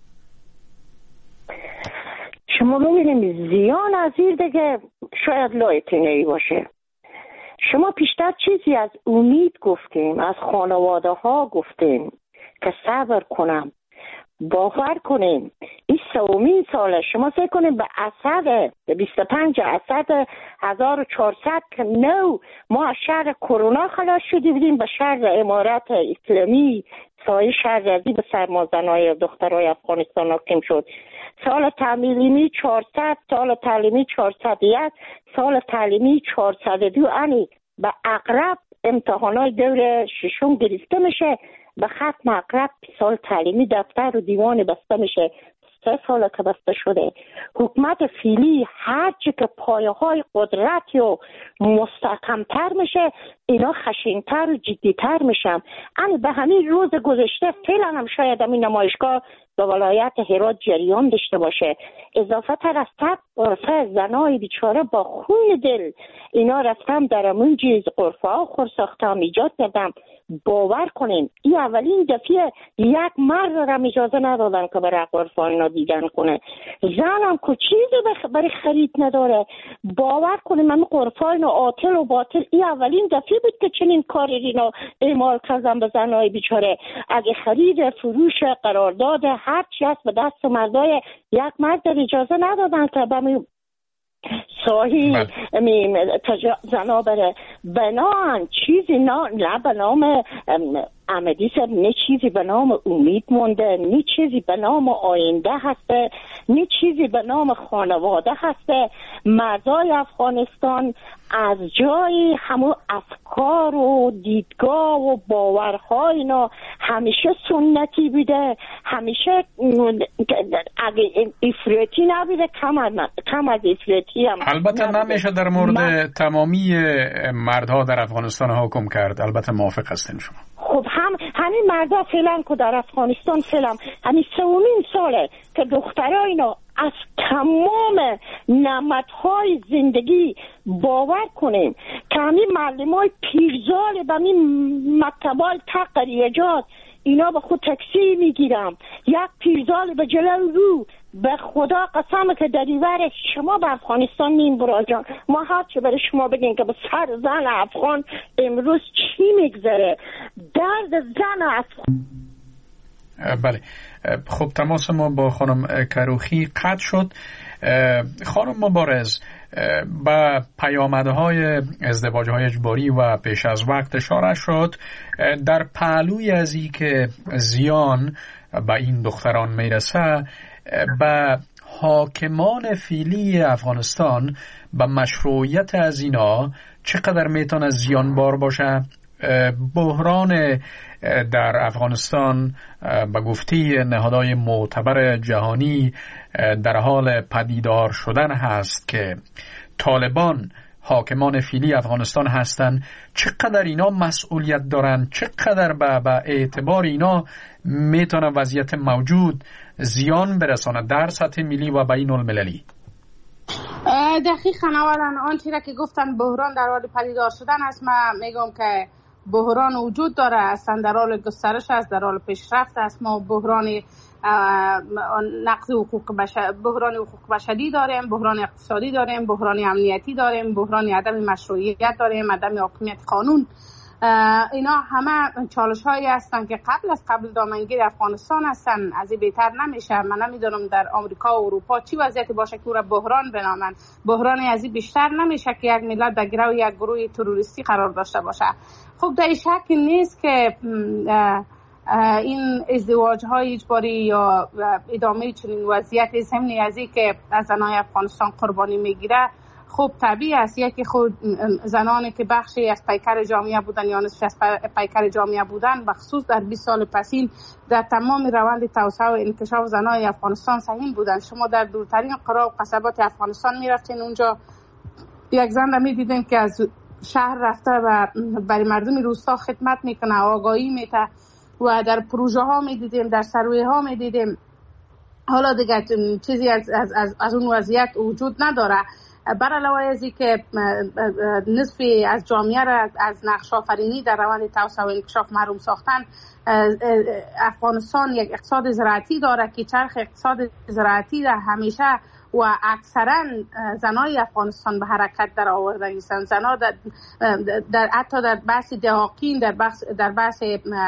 شما ببینید زیان از این دیگه شاید لایتینه‌ای باشه. شما پیشتر چیزی از امید گفتیم، از خانواده ها گفتیم که صبر کنم، باور کنیم. این 3 ساله شما فکر کنیم به اسد 25 اسد 1400 که نو ما از شهر کرونا خلاص شدیم بودیم به شهر امارت اسلامی، سایه شهرداری به سرمازنهای دخترای افغانستان حاکم شد. سال تعلیمی 400، سال تعلیمی 401، سال تعلیمی 402 انی به اقرب امتحانات دور ششم گرفته میشه. به ختم اقرب سال تعلیمی دفتر و دیوان بسته میشه. 3 سال که بسته شده. حکومت فعلی هرچی که پایه های قدرت و مستحکمتر میشه اینا خشنتر و جدیتر میشن. به همین روز گذشته فعلا هم شاید همین نمایشگاه به ولایت هرات جریان داشته باشه. اضافه تر از 100 قرفه زنای بیچاره با خون دل اینا رفتم در امون جیز قرفه ها خورساختم ایجاد کردم. باور کنین این اولین دفعه یک مرد را اجازه ندادن که برای قرفه اینا دیدن کنه. زنم که چیزی برای خرید نداره. باور کنین من قرفه اینا عاطل و باطل این اولین دفعه بود که چنین کاری اینا اعمال کردن به زنای بیچاره. اگه خرید فروش قرارداد هر چی هست به دست مردای یک مرد اجازه ندادن که به صاحی زنا بره. بنان چیزی نه به نام احمدی صاحب، نه چیزی به نام امید مونده، نه چیزی به نام آینده هسته، نه چیزی به نام خانواده هسته. مردای افغانستان از جای همون افکار و دیدگاه و باورهای اینا همیشه سنتی بوده، همیشه اگه افراطی نبوده، کم از افراطی هم البته نمیشه در مورد تمامی مردها در افغانستان حکم کرد. البته موافق هستین شما. خب همین مردا فعلا که در افغانستان فعلا همین 3 ساله که دخترها اینا از تمام نعمتهای زندگی باور کنیم که همین معلمای پیرزال به همین مکتبای تقریجات اینا به خود تکسی میگیرم. یک پیرزال به جلو رو به خدا قسم که در ایور شما به افغانستان نیم براجان ما هر چه برای شما بگیم که به سر زن افغان امروز چی میگذره، درد زن افغان. بله خب تماس ما با خانم کروخی قطع شد. خانم مبارز با پیامدهای ازدواج‌های اجباری و پیش از وقت اشاره شد. در پهلوی از این که زیان به این دختران میرسه، به حاکمان فعلی افغانستان به مشروعیت از اینا چقدر میتونه زیانبار باشه؟ بحران در افغانستان به گفته نهادهای معتبر جهانی در حال پدیدار شدن هست که طالبان حاکمان فعلی افغانستان هستند. چقدر اینا مسئولیت دارن؟ چقدر به اعتبار اینا میتونه وضعیت موجود زیان برسانه در سطح ملی و بین المللی؟ دقیقاً اولا آنچه را که گفتن بحران در حال پدیدار شدن است، من میگم که بحران وجود داره، اصلا در حال گسترش است، در حال پیشرفت است. ما بحران نقض حقوق بشری داریم، بحران اقتصادی داریم، بحران امنیتی داریم، بحران عدم مشروعیت داریم، عدم حاکمیت قانون. اینا همه چالش هایی هستن که قبل دامنگیر افغانستان هستن. از این بهتر نمیشه. من نمیدونم در آمریکا و اروپا چی وضعیتی باشه که او را بحران بنامن. بحرانی از این بیشتر نمیشه که یک ملت در گرو یک گروه تروریستی قرار داشته باشه. خب در شک نیست که این ازدواج های اجباری یا ادامه چنین وضعیت ضمن از این که از زنان افغانستان قربانی میگیره، خب طبیعی است. یکی خود زنانی که بخشی از پیکر جامعه بودن یا نصف از پیکر جامعه بودن، بخصوص در 20 سال پسین در تمام روند توسعه و انکشاف زنان افغانستان سهیم بودن. شما در دورترین قرا و قصبات افغانستان میرفتین، اونجا یک زن را میدیدین که از شهر رفته و برای مردم روستا خدمت میکنه، آگاهی میده و در پروژه ها میدیدیم، در سروی ها میدیدیم. حالا دیگه چیزی از اون وضعیت وجود نداره. بر علاوه از این که نصفی از جامعه را از نقش آفرینی در روند توسعه و انکشاف محروم ساختن، افغانستان یک اقتصاد زراعتی داره که چرخ اقتصاد زراعتی در همیشه و اکثرا زنای افغانستان به حرکت در آورده ایستند. زنا در حتی در بحث دهاقین، در بحث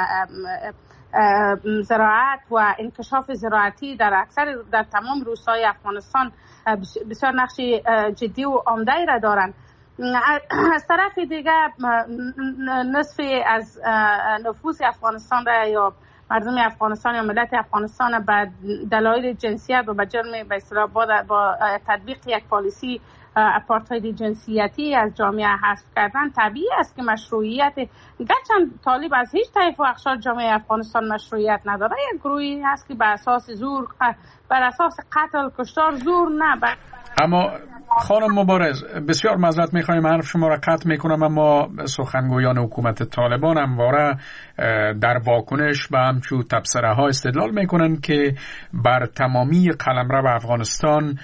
زراعت و انکشاف زراعتی در تمام روستای افغانستان بسیار نقش جدی و عمده را دارند. از طرف دیگه نصفی از نفوس افغانستان را یا مردم افغانستان یا ملت افغانستان به دلایل جنسیت و به جرم به اصطلاح با تطبیق یک پالیسی اپارتاید جنسیتی از جامعه حذف کردن. طبیعی است که مشروعیت گرچند طالب از هیچ طیف و اقشار جامعه افغانستان مشروعیت نداره، یک گروهی هست که بر اساس زور، بر اساس قتل، کشتار، زور نه، اما خانم مبارز بسیار معذرت میخوایم حرف شما را قطع میکنم، اما سخنگویان حکومت طالبان همواره در واکنش به همچو تبصره ها استدلال میکنن که بر تمامی قلمرو افغانستان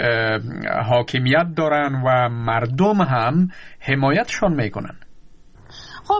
حاکمیت دارن و مردم هم حمایتشان میکنن. خب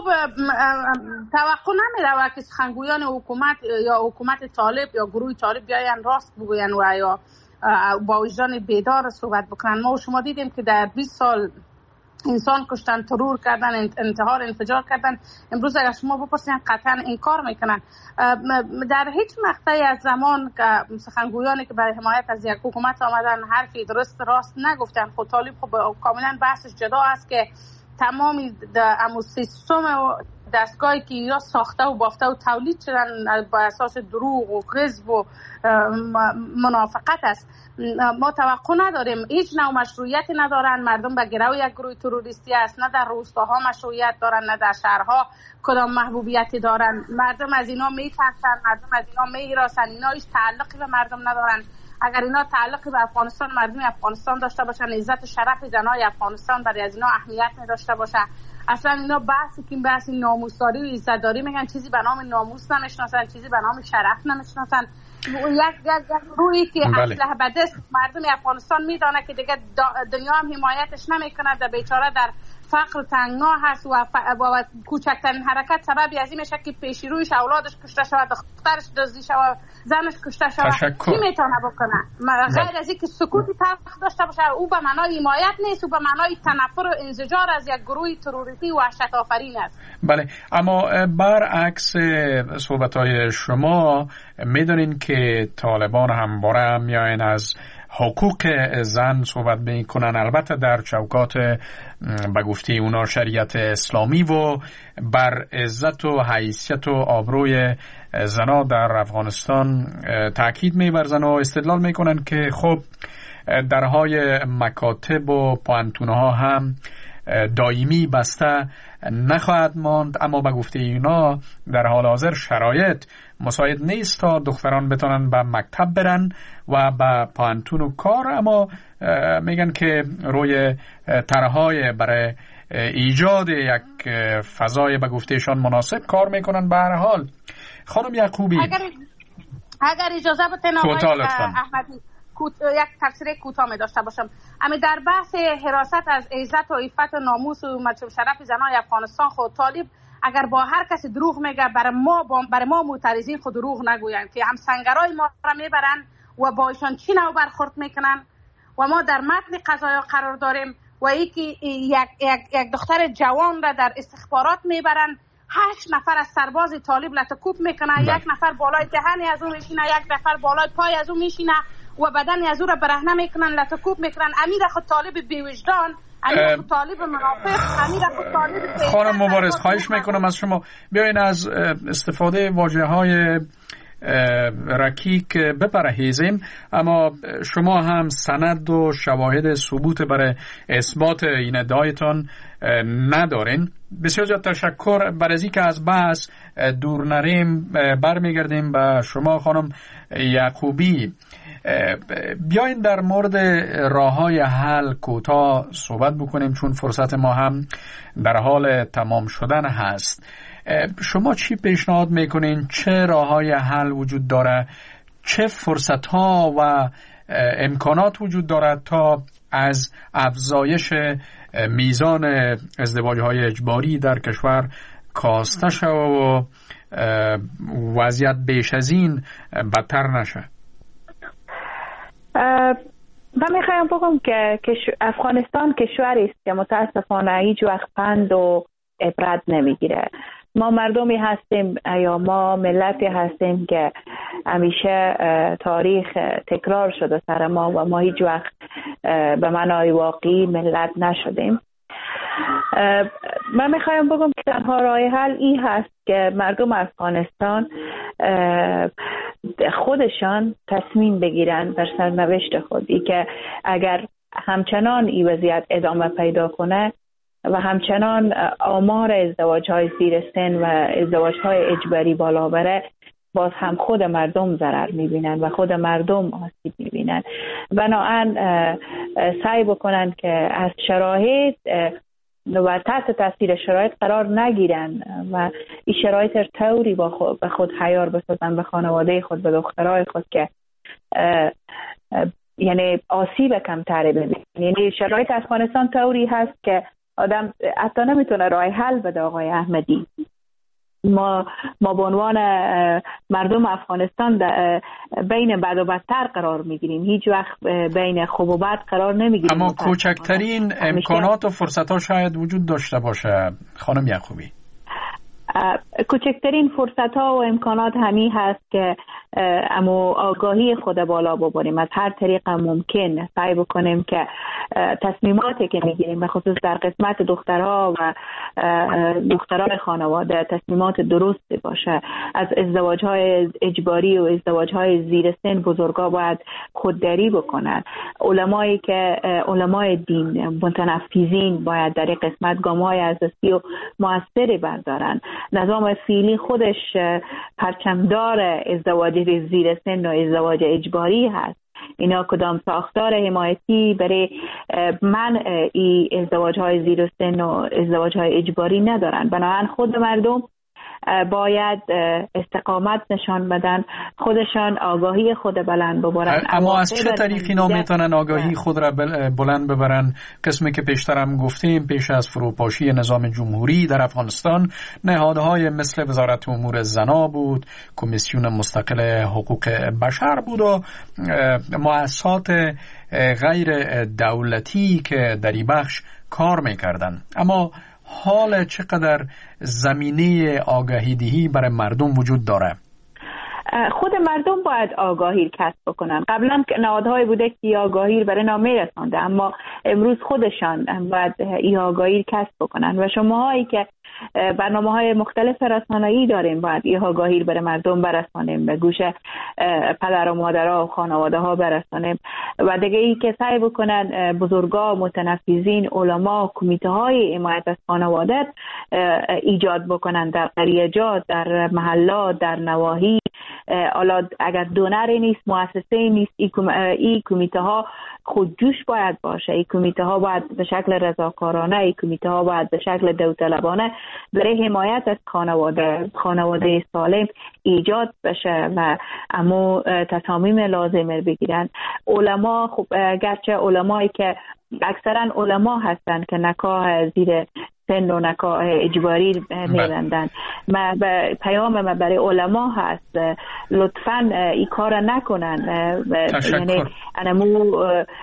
توقع نمیره که سخنگویان حکومت یا حکومت طالب یا گروه طالب بیاین راست بگوین و یا با وجدان بیدار صحبت بکنن. ما و شما دیدیم که در 20 سال انسان کشتن، ترور کردن، انتحار، انفجار کردن. امروز اگر شما بپرسین قطعا این کار میکنن. در هیچ مقطعی از زمان که سخنگویانی که برای حمایت از یک حکومت آمدن حرفی درست راست نگفتن. خود طالب خب کاملا بحثش جدا است که تمامی امو سیستم دستگاهی که یا ساخته و بافته و تولید شدن با اساس دروغ و کذب و منافقت است. ما توقع نداریم، هیچ نوع مشروعیتی ندارن. مردم به گرو یک گروه تروریستی است، نه در روستاها مشروعیت دارن نه در شهرها کدام محبوبیتی دارن. مردم از اینا میترسن، مردم از اینا میراسن، اینا هیچ تعلقی به مردم ندارن. اگر اینا تعلقی به افغانستان، مردم افغانستان داشته باشن، عزت و شرف زنای افغانستان برای از اینا اهمیت نداشته باشه، اصلا اینا بحثی که بحث ناموسداری و عزتداری میگن، چیزی به نام ناموس نمیشناسن، چیزی به نام شرف نمیشناسن. یک روحی که اسلحه به دست مردم افغانستان میدانه که دیگه دنیا هم حمایتش نمیکنه، در بیچاره در فقر تنگنا هست و کوچکترین حرکت سببی از این میشه که پیشی رویش اولادش کشته شود، دخترش دزدی شود، زنش کشته شود. کی میتونه بکنه؟ غیر از اینکه سکوتی تلخ داشته باشه. او به معنای حمایت نیست، او به معنای تنفر و انزجار از یک گروه تروریستی و وحشت آفرین است. بله، اما برعکس صحبت‌های شما میدونین که طالبان همواره میاین از حقوق زن صحبت میکنن، البته در چوکات به گفته اونا شریعت اسلامی، و بر عزت و حیثیت و آبروی زنا در افغانستان تاکید می‌ورزن و استدلال میکنن که خب درهای مکاتب و پوانتون‌ها هم دائمی بسته نخواهد ماند، اما به گفته اینا در حال حاضر شرایط مساعد نیست تا دختران بتونن به مکتب برن و به پانتون و کار، اما میگن که روی طرحهای برای ایجاد یک فضای به گفتهشان مناسب کار میکنن. به هر حال خانم یعقوبی اگر اجازه بدین آقای احمدی یک تفسیر کوتاه می داشته باشم. اما در بحث حراست از عزت و عفت و ناموس و مطلب شرف زنان افغانستان، خود طالب اگر با هر کسی دروغ میگه، برای ما معترضین خود دروغ نگوین که هم سنگرای ما را میبرن و با ایشان چی نوع برخورد میکنن و ما در متن قضایا قرار داریم و یک دختر جوان را در استخبارات میبرن، 8 نفر از سرباز طالب لطکوب میکنه، یک نفر بالای دهنی از اون میشینه، یک نفر بالای پای از اون میشینه و بدن از او را برهنه میکنن، لطکوب میکنن. امیر خود طالب بیوجدان، امیر خود طالب منافق، امیر خود طالب. خانم مبارز خواهش میکنم از شما بیاین از استفاده واژه‌های رکیک بپرهیزیم، اما شما هم سند و شواهد ثبوت برای اثبات این ادعایتان ندارین. بسیار زیاد تشکر. برای از اینکه از بحث دور نریم برمیگردیم به شما خانم یعقوبی. بیاین در مورد راه‌های حل کوتاه صحبت بکنیم، چون فرصت ما هم در حال تمام شدن هست. شما چی پیشنهاد میکنین؟ چه راه‌های حل وجود داره؟ چه فرصت‌ها و امکانات وجود دارد تا از افزایش میزان ازدواج‌های اجباری در کشور کاسته شود و وضعیت بیش از این بدتر نشه؟ من میخوایم بگم که افغانستان کشوری است که متاسفانه هیچ وقت پند و عبرت نمیگیره. ما مردمی هستیم یا ما ملتی هستیم که همیشه تاریخ تکرار شده سر ما و ما هیچ وقت به معنای واقعی ملت نشدیم. من میخوایم بگم که تنها راه حل این هست که مردم افغانستان خودشان تصمیم بگیرن بر سرنوشت خودی، که اگر همچنان این وضعیت ادامه پیدا کنه و همچنان آمار ازدواج‌های زیر سن و ازدواج‌های اجباری بالا بره، باز هم خود مردم ضرر میبینن و خود مردم آسیب میبینن. بنابراین سعی بکنن که از شرایط و تحت تاثیر شرایط قرار نگیرن و این شرایط طوری به خود حیار بسازن، به خانواده خود، به دخترای خود که یعنی آسیب کمتری ببینن. یعنی شرایط افغانستان طوری هست که آدم حتی نمیتونه راه حل بده. آقای احمدی، ما به عنوان مردم افغانستان بین بد و بدتر قرار میگیریم، هیچ وقت بین خوب و بد قرار نمیگیریم. اما کوچکترین امکانات و فرصت ها شاید وجود داشته باشه خانم یعقوبی. کوچکترین فرصت ها و امکانات همی هست که اما آگاهی خود بالا ببریم، از هر طریق ممکن سعی بکنیم که تصمیماتی که میگیریم به خصوص در قسمت دخترها و دختران خانواده تصمیمات درستی باشه. از ازدواج‌های اجباری و ازدواج‌های زیر سن بزرگا باید خودداری بکنن. علمای دین متنفذین باید در این قسمت گام‌های اساسی و موثری بردارن. نظام فعلی خودش پرچمدار ازدواج زیر سن و ازدواج اجباری هست. اینا کدام ساختار حمایتی برای منع ای ازدواج‌های زیر سن و ازدواج‌های اجباری ندارن. بنابراین خود مردم باید استقامت نشان بدن، خودشان آگاهی خود بلند ببرن. اما از چه طریقی میتونن آگاهی خود را بلند ببرن؟ قسمی که پیشترم گفتیم، پیش از فروپاشی نظام جمهوری در افغانستان نهادهای مثل وزارت امور زنا بود، کمیسیون مستقل حقوق بشر بود و مؤسسات غیر دولتی که در این بخش کار میکردن. اما حال چقدر زمینه آگاهی دهی برای مردم وجود داره؟ خود مردم باید آگاهی کسب بکنن. قبلا نهادهای بوده که آگاهی برای نامه رسانده، اما امروز خودشان باید این آگاهی کسب بکنن و شماهایی که برنامه‌های مختلف رسانه‌ای داریم باید این آگاهی برای مردم برسانیم، به گوش پدر و مادرها و خانواده‌ها برسانیم و دیگه ای که سعی بکنن بزرگا، متنفذین، علما، کمیته‌های حمایت از خانواده ایجاد بکنن در قریه‌جات، در محلات، در نواحی. حالا اگر دونری نیست، مؤسسه‌ای نیست، این کمیته‌ها خودجوش باید باشه. این کمیته‌ها باید به شکل رضاکارانه، این کمیته‌ها باید به شکل داوطلبانه برای حمایت از خانواده سالم ایجاد بشه و اما تصامیم لازم بگیرن. علما، خب گرچه علمایی که اکثرا علما هستن که نکاح زیر سن و نکاح اجباری می‌بندن، پیام ما برای علما هست لطفاً این کار نکنن. یعنی انمو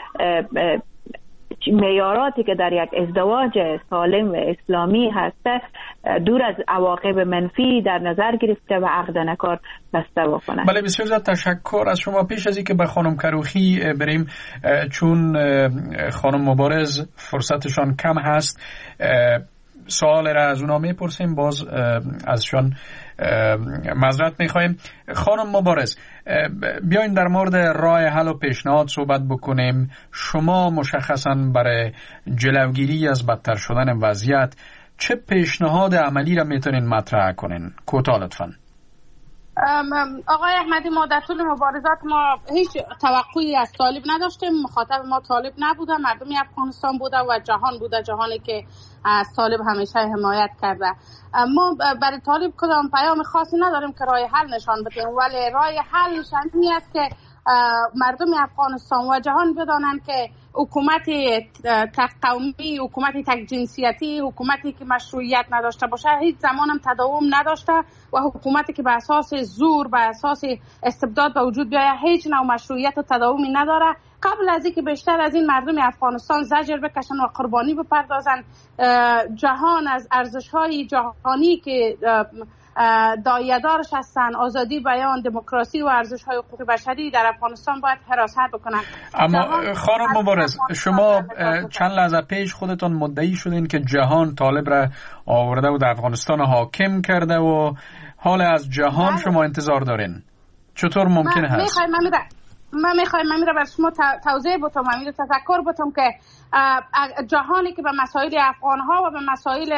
معیاراتی که در یک ازدواج سالم و اسلامی هست دور از عواقب منفی در نظر گرفته و عقد نکار بسته بکنند. بله، بسیار زیاد تشکر از شما. پیش از اینکه به خانم کروخی بریم، چون خانم مبارز فرصتشان کم هست، سوال را از اونا میپرسیم، باز ازشان معذرت میخوایم. خانم مبارز، بیاین در مورد راه حل و پیشنهاد صحبت بکنیم. شما مشخصاً برای جلوگیری از بدتر شدن وضعیت چه پیشنهاد عملی را میتونین مطرح کنین؟ کوتاه لطفاً. آقای احمدی، ما در طول مبارزات ما هیچ توقعی از طالب نداشتیم. مخاطب ما طالب نبوده، مردم افغانستان بوده و جهان بوده، جهانی که از طالب همیشه حمایت کرده. ما برای طالب کدام پیام خاصی نداریم که راه حل نشان بدیم، ولی راه حل نشانی است که مردم افغانستان و جهان بدانند که حکومت تک قومی، حکومت تک جنسیتی، حکومتی که مشروعیت نداشته باشه هیچ زمان هم تداوم نداشته و حکومتی که به اساس زور، به اساس استبداد به وجود بیاید هیچ نوع مشروعیت و تداومی نداره. قبل از اینکه بیشتر از این مردم افغانستان زجر بکشن و قربانی بپردازن، جهان از ارزش‌های جهانی که دایه‌دارش هستن، آزادی بیان، دموکراسی و ارزش‌های حقوق بشری در افغانستان باید حراست بکنن. اما خانم مبارز، شما چند لحظه پیش خودتون مدعی شدین که جهان طالب را آورده و در افغانستان حاکم کرده و حال از جهان شما انتظار دارین. چطور ممکن هست؟ من میخوایم برای شما توضیح بتم، تذکر بتم که جهانی که به مسائل افغانها و به مسائل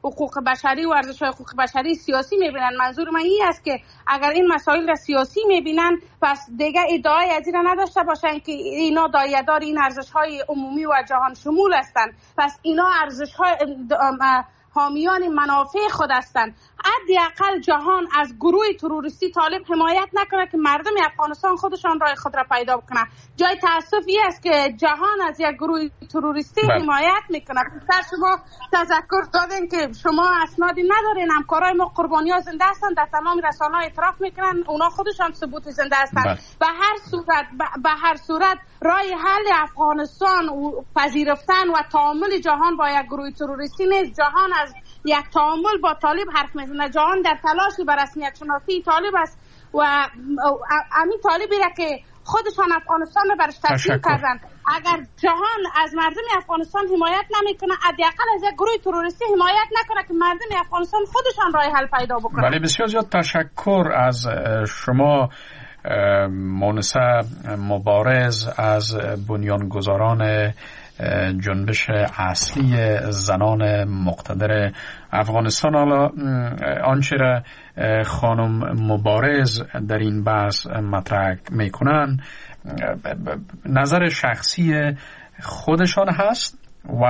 حقوق بشری و ارزش‌های حقوق بشری سیاسی میبینن. منظور من این است که اگر این مسائل را سیاسی میبینن پس دیگه ادعای از این نداشته باشن که اینا دایه‌دار این ارزش‌های عمومی و جهان شمول هستند. پس اینا ارزش‌های حامیان منافع خود هستند. حداقل جهان از گروه تروریستی طالب حمایت نکنه که مردم افغانستان خودشان راه خود را پیدا بکنه. جای تاسف است که جهان از یک گروه تروریستی حمایت میکنه. در شما تذکر دادین که شما اسنادی ندارین، همکارای ما قربانی‌ها زنده هستن، در تمام رسانه‌ها اعتراف میکنن اونا خودشان ثبوت زنده هستن. به هر صورت راه حل افغانستان پذیرفتن و تعامل جهان با یک گروه تروریستی نیست. جهان از یک تعامل با طالب حرف میزنه. جهان در تلاشی بر رسمیت شناسی طالب است و همین طالبی را که خودشان افغانستان رو برش تسلیم کردن. اگر جهان از مردم افغانستان حمایت نمیکنه، حداقل از یک گروه تروریستی حمایت نکنه که مردم افغانستان خودشان راه حل پیدا بکنن. ولی بسیار زیاد تشکر از شما مونسه مبارز از بنیانگذاران جنبش اصلی زنان مقتدر افغانستان. حالا آنچه را خانم مبارز در این بحث مطرح میکنن نظر شخصی خودشان هست و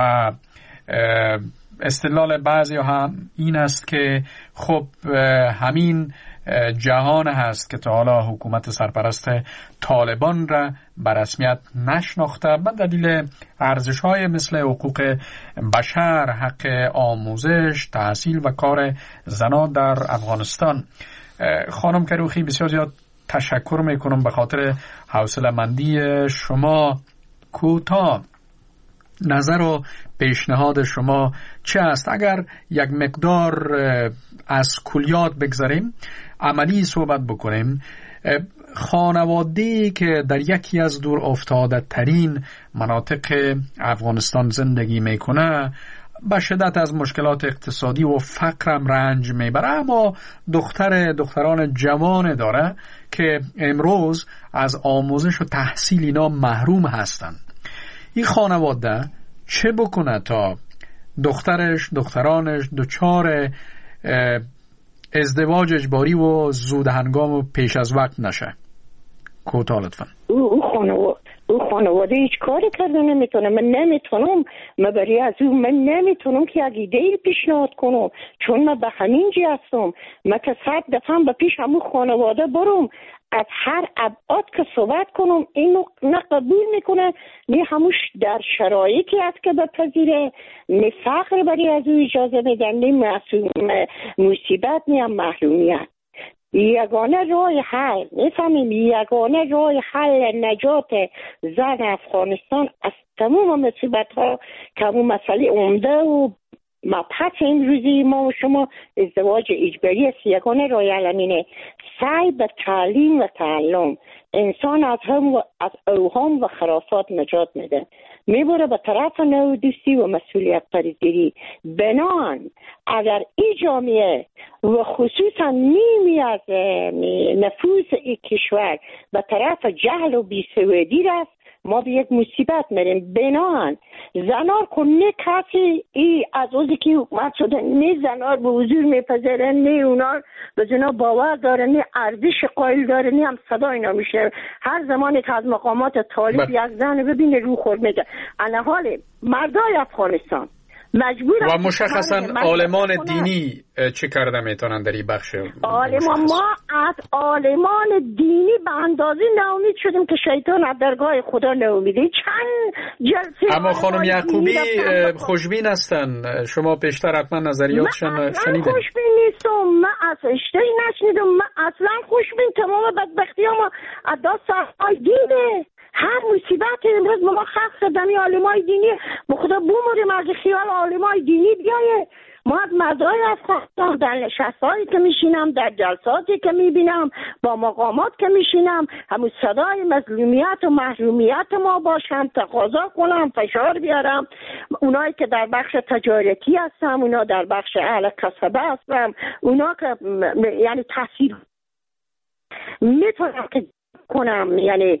استدلال بعضی هم این است که خب همین جهان هست که تا حالا حکومت سرپرست طالبان را به رسمیت نشناخته به دلیل ارزش‌های مثل حقوق بشر، حق آموزش، تحصیل و کار زنان در افغانستان. خانم کروخی بسیار زیاد تشکر میکنم به خاطر حوصله‌مندی شما. کوتاه نظر و پیشنهاد شما چه است؟ اگر یک مقدار از کلیات بگذاریم، عملی صحبت بکنیم، خانواده‌ای که در یکی از دور افتاده ترین مناطق افغانستان زندگی میکنه به شدت از مشکلات اقتصادی و فقرم رنج میبره، اما دختران جوان داره که امروز از آموزش و تحصیل اینا محروم هستن. این خانواده چه بکنه تا دخترانش دچار ازدواج اجباری و زود هنگام و پیش از وقت نشه؟ کوتاه لطفا. او خانواده هیچ کاری کرده نمیتونه. من نمیتونم، من برای از او من نمیتونم که یک ایده پیشنهاد کنم، چون من به همین جی هستم. من که 100 دفعه به پیش همون خانواده برم از هر ابعاد که صحبت کنم، اینو نه قبول میکنه، نه هموش در شرایطی است که بپذیره، نه فقر برای از او اجازه میدن، نه مصیبت، نه محرومیت. یگانه راه حل میفهمیم، یگانه راه حل نجات زن افغانستان از تمام مصیبت ها که همون مسئله عمده و مبحث امروزی ما و شما ازدواج اجباری است. یگانه راه حل اینه سعی به تعلیم و تعلم. انسان از اوهام و خرافات نجات میده، میبره به طرف نودوستی و مسئولیت پذیری. بنان اگر این جامعه و خصوصا نیمی از نفوس این کشور به طرف جهل و بیسوادی رفت، ما به یک مصیبت میریم. بنان زنار که نه کسی از اوزی که حکومت شده نه زنار به حضور میپذیرن، نه اونا به زنا باور داره، نه ارزش قائل داره، نه هم صدا اینا میشه. هر زمانی که از مقامات طالب یک زن ببینه رو خور میگه. انا حال مردای افغانستان مجبور و مشخصا عالمان دینی چه کرده میتونن در این بخش؟ ما از عالمان دینی به اندازه ناامید شدیم که شیطان از درگاه خدا ناامیده. چند جلسه اما خانم یعقوبی خوشبین هستن، شما پیشتر حتما نظریاتشون شنیدین. من خوشبین نیستم، من اصلا اشتهی نشنیدم، من اصلا خوشبین تمام بدبختی ما از دست های دینه. هر مصیبت امروز ما خلق شدن علمای دینی به خدا بموریم از خیال علمای دینی بیایه. ما از مردای افغانستان در نشستهایی که میشینم، در جلساتی که میبینم، با مقامات که میشینم، همون صدای مظلومیت و محرومیت ما باشم، تقاضا کنم، فشار بیارم. اونایی که در بخش تجارتی هستم، اونا در بخش اهل کسبه هستم، اونا که یعنی تحصیل میتونم که کنم، یعنی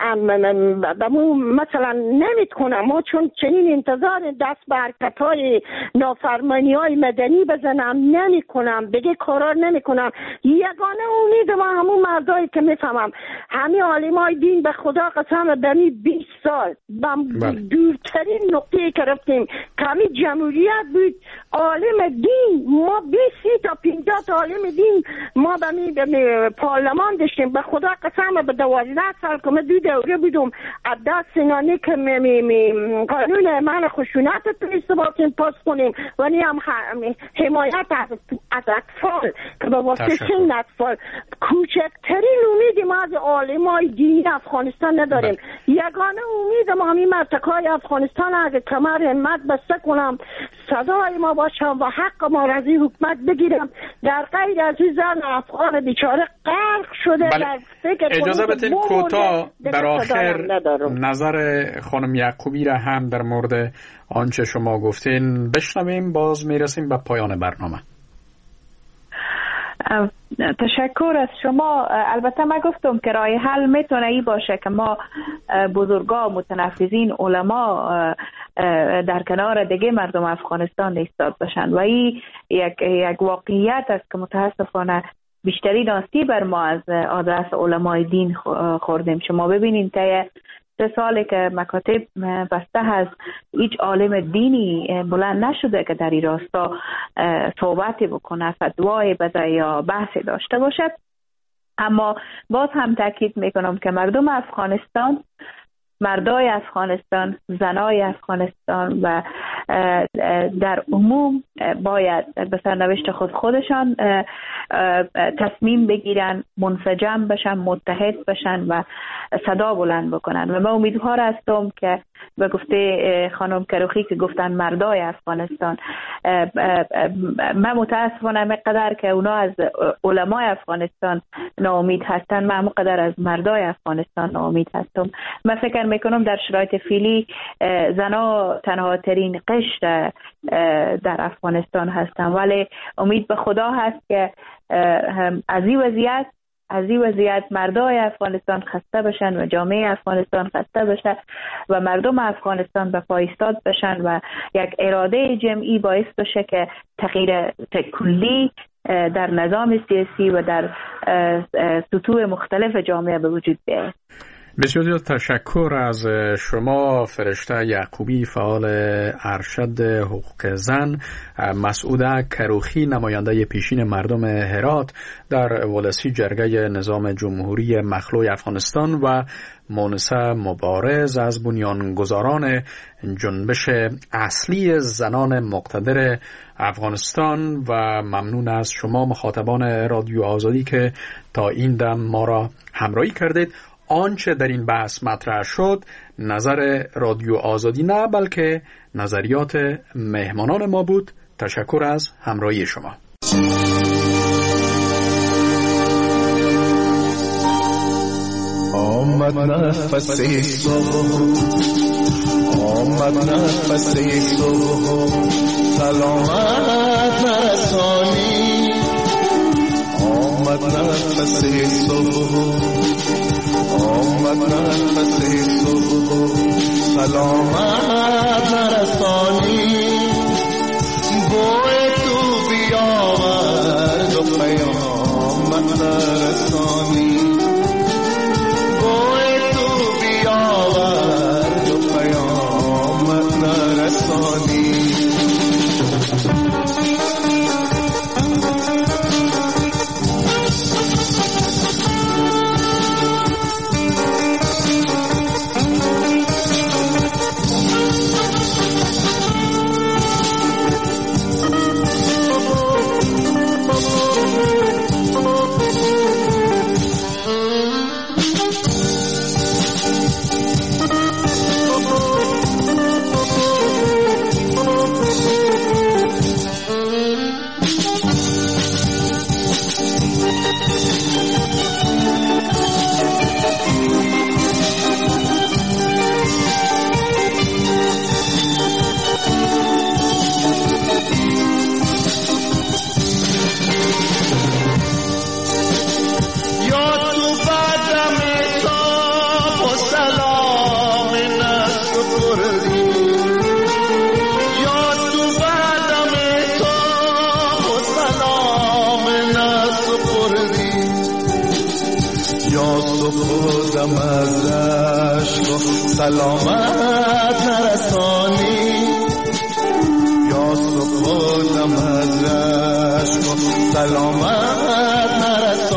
مثلا نمیتونم ما چون چنین انتظار دست به حرکت‌های نافرمانی‌های مدنی بزنم نمی کنم، دیگه کارا نمی کنم. یگانه امید ما همون مردایی که میفهمم همین عالمای دین به خدا قسم بمی 20 سال دورترین نقطه که رفتیم که همین جمهوریت بود، عالم دین ما 20 تا 50 تا عالم دین ما بمی پارلمان داشتیم. به خدا قسم به 12 سال که من 2 دوره بودم عدد سنانی که قانون من خشونت تونست باید پاس کنیم و نیم حمایت از اطفال که به واسه سن اطفال. کوچکترین امید ما از عالمای دینی افغانستان نداریم. یگانه امید ما همین مرتکای افغانستان اگه کمر همت بسته کنم صدای ما باشم و حق ما را از این حکومت بگیرم. در غیر از این زن افغان بیچاره غرق شده در فکر. اجازه بدین کوتاه در آخر نظر خانم یعقوبی را هم در مورد آنچه شما گفتین بشنویم، باز میرسیم به پایان برنامه. تشکر از شما. البته من گفتم که راه حل میتونه ای باشه که ما بزرگا متنفذین علما در کنار دیگه مردم افغانستان ایستاد باشن و این یک واقعیت است که متاسفانه بیشتری ناستی بر ما از آدرس علمای دین خوردیم. شما ببینید که 3 ساله که مکاتب بسته هست، هیچ عالم دینی بلند نشده که در این راستا صحبتی بکنه، فتوای بده یا بحثی داشته باشد. اما باز هم تاکید میکنم که مردم افغانستان، مردای افغانستان، زنای افغانستان و در عموم باید به سرنوشت خودشان تصمیم بگیرن، منسجم بشن، متحد بشن و صدا بلند بکنن. و من امیدوار هستم که به گفته خانم کروخی که گفتن مردای افغانستان، من متاسفانه مقدر که اونا از علمای افغانستان ناامید هستن، من مقدر از مردای افغانستان ناامید هستم. من فکر میکنم در شرایط فعلی زنا تنها ترین قشر در افغانستان هستن، ولی امید به خدا هست که از این وضعیت مردای افغانستان خسته بشن و جامعه افغانستان خسته بشه و مردم افغانستان به پای ایستاد بشن و یک اراده جمعی باعث بشه که تغییر کلی در نظام سیاسی و در سطوح مختلف جامعه به وجود بیاید. بسیار تشکر از شما فرشته یعقوبی، فعال ارشد حقوق زن، مسعوده کروخی، نماینده پیشین مردم هرات در ولسی جرگه نظام جمهوری مخلوع افغانستان و مونسه مبارز از بنیانگذاران جنبش اصلی زنان مقتدر افغانستان. و ممنون از شما مخاطبان رادیو آزادی که تا این دم ما را همراهی کردید. آنچه در این بحث مطرح شد نظر رادیو آزادی نه، بلکه نظریات مهمانان ما بود. تشکر از همراهی شما. آمد نفس صبح، آمد نفس صبح، سلامت رسانی. آمد نفس صبح، آمد نفس صبح، سلامت رسانی. بوی تو بیاورد و پیامت رسانی. بوی تو بیاورد و پیامت رسانی. سپردم از عشق و سلامت نرسانی، یا سپردم از عشق و سلامت نرسانی.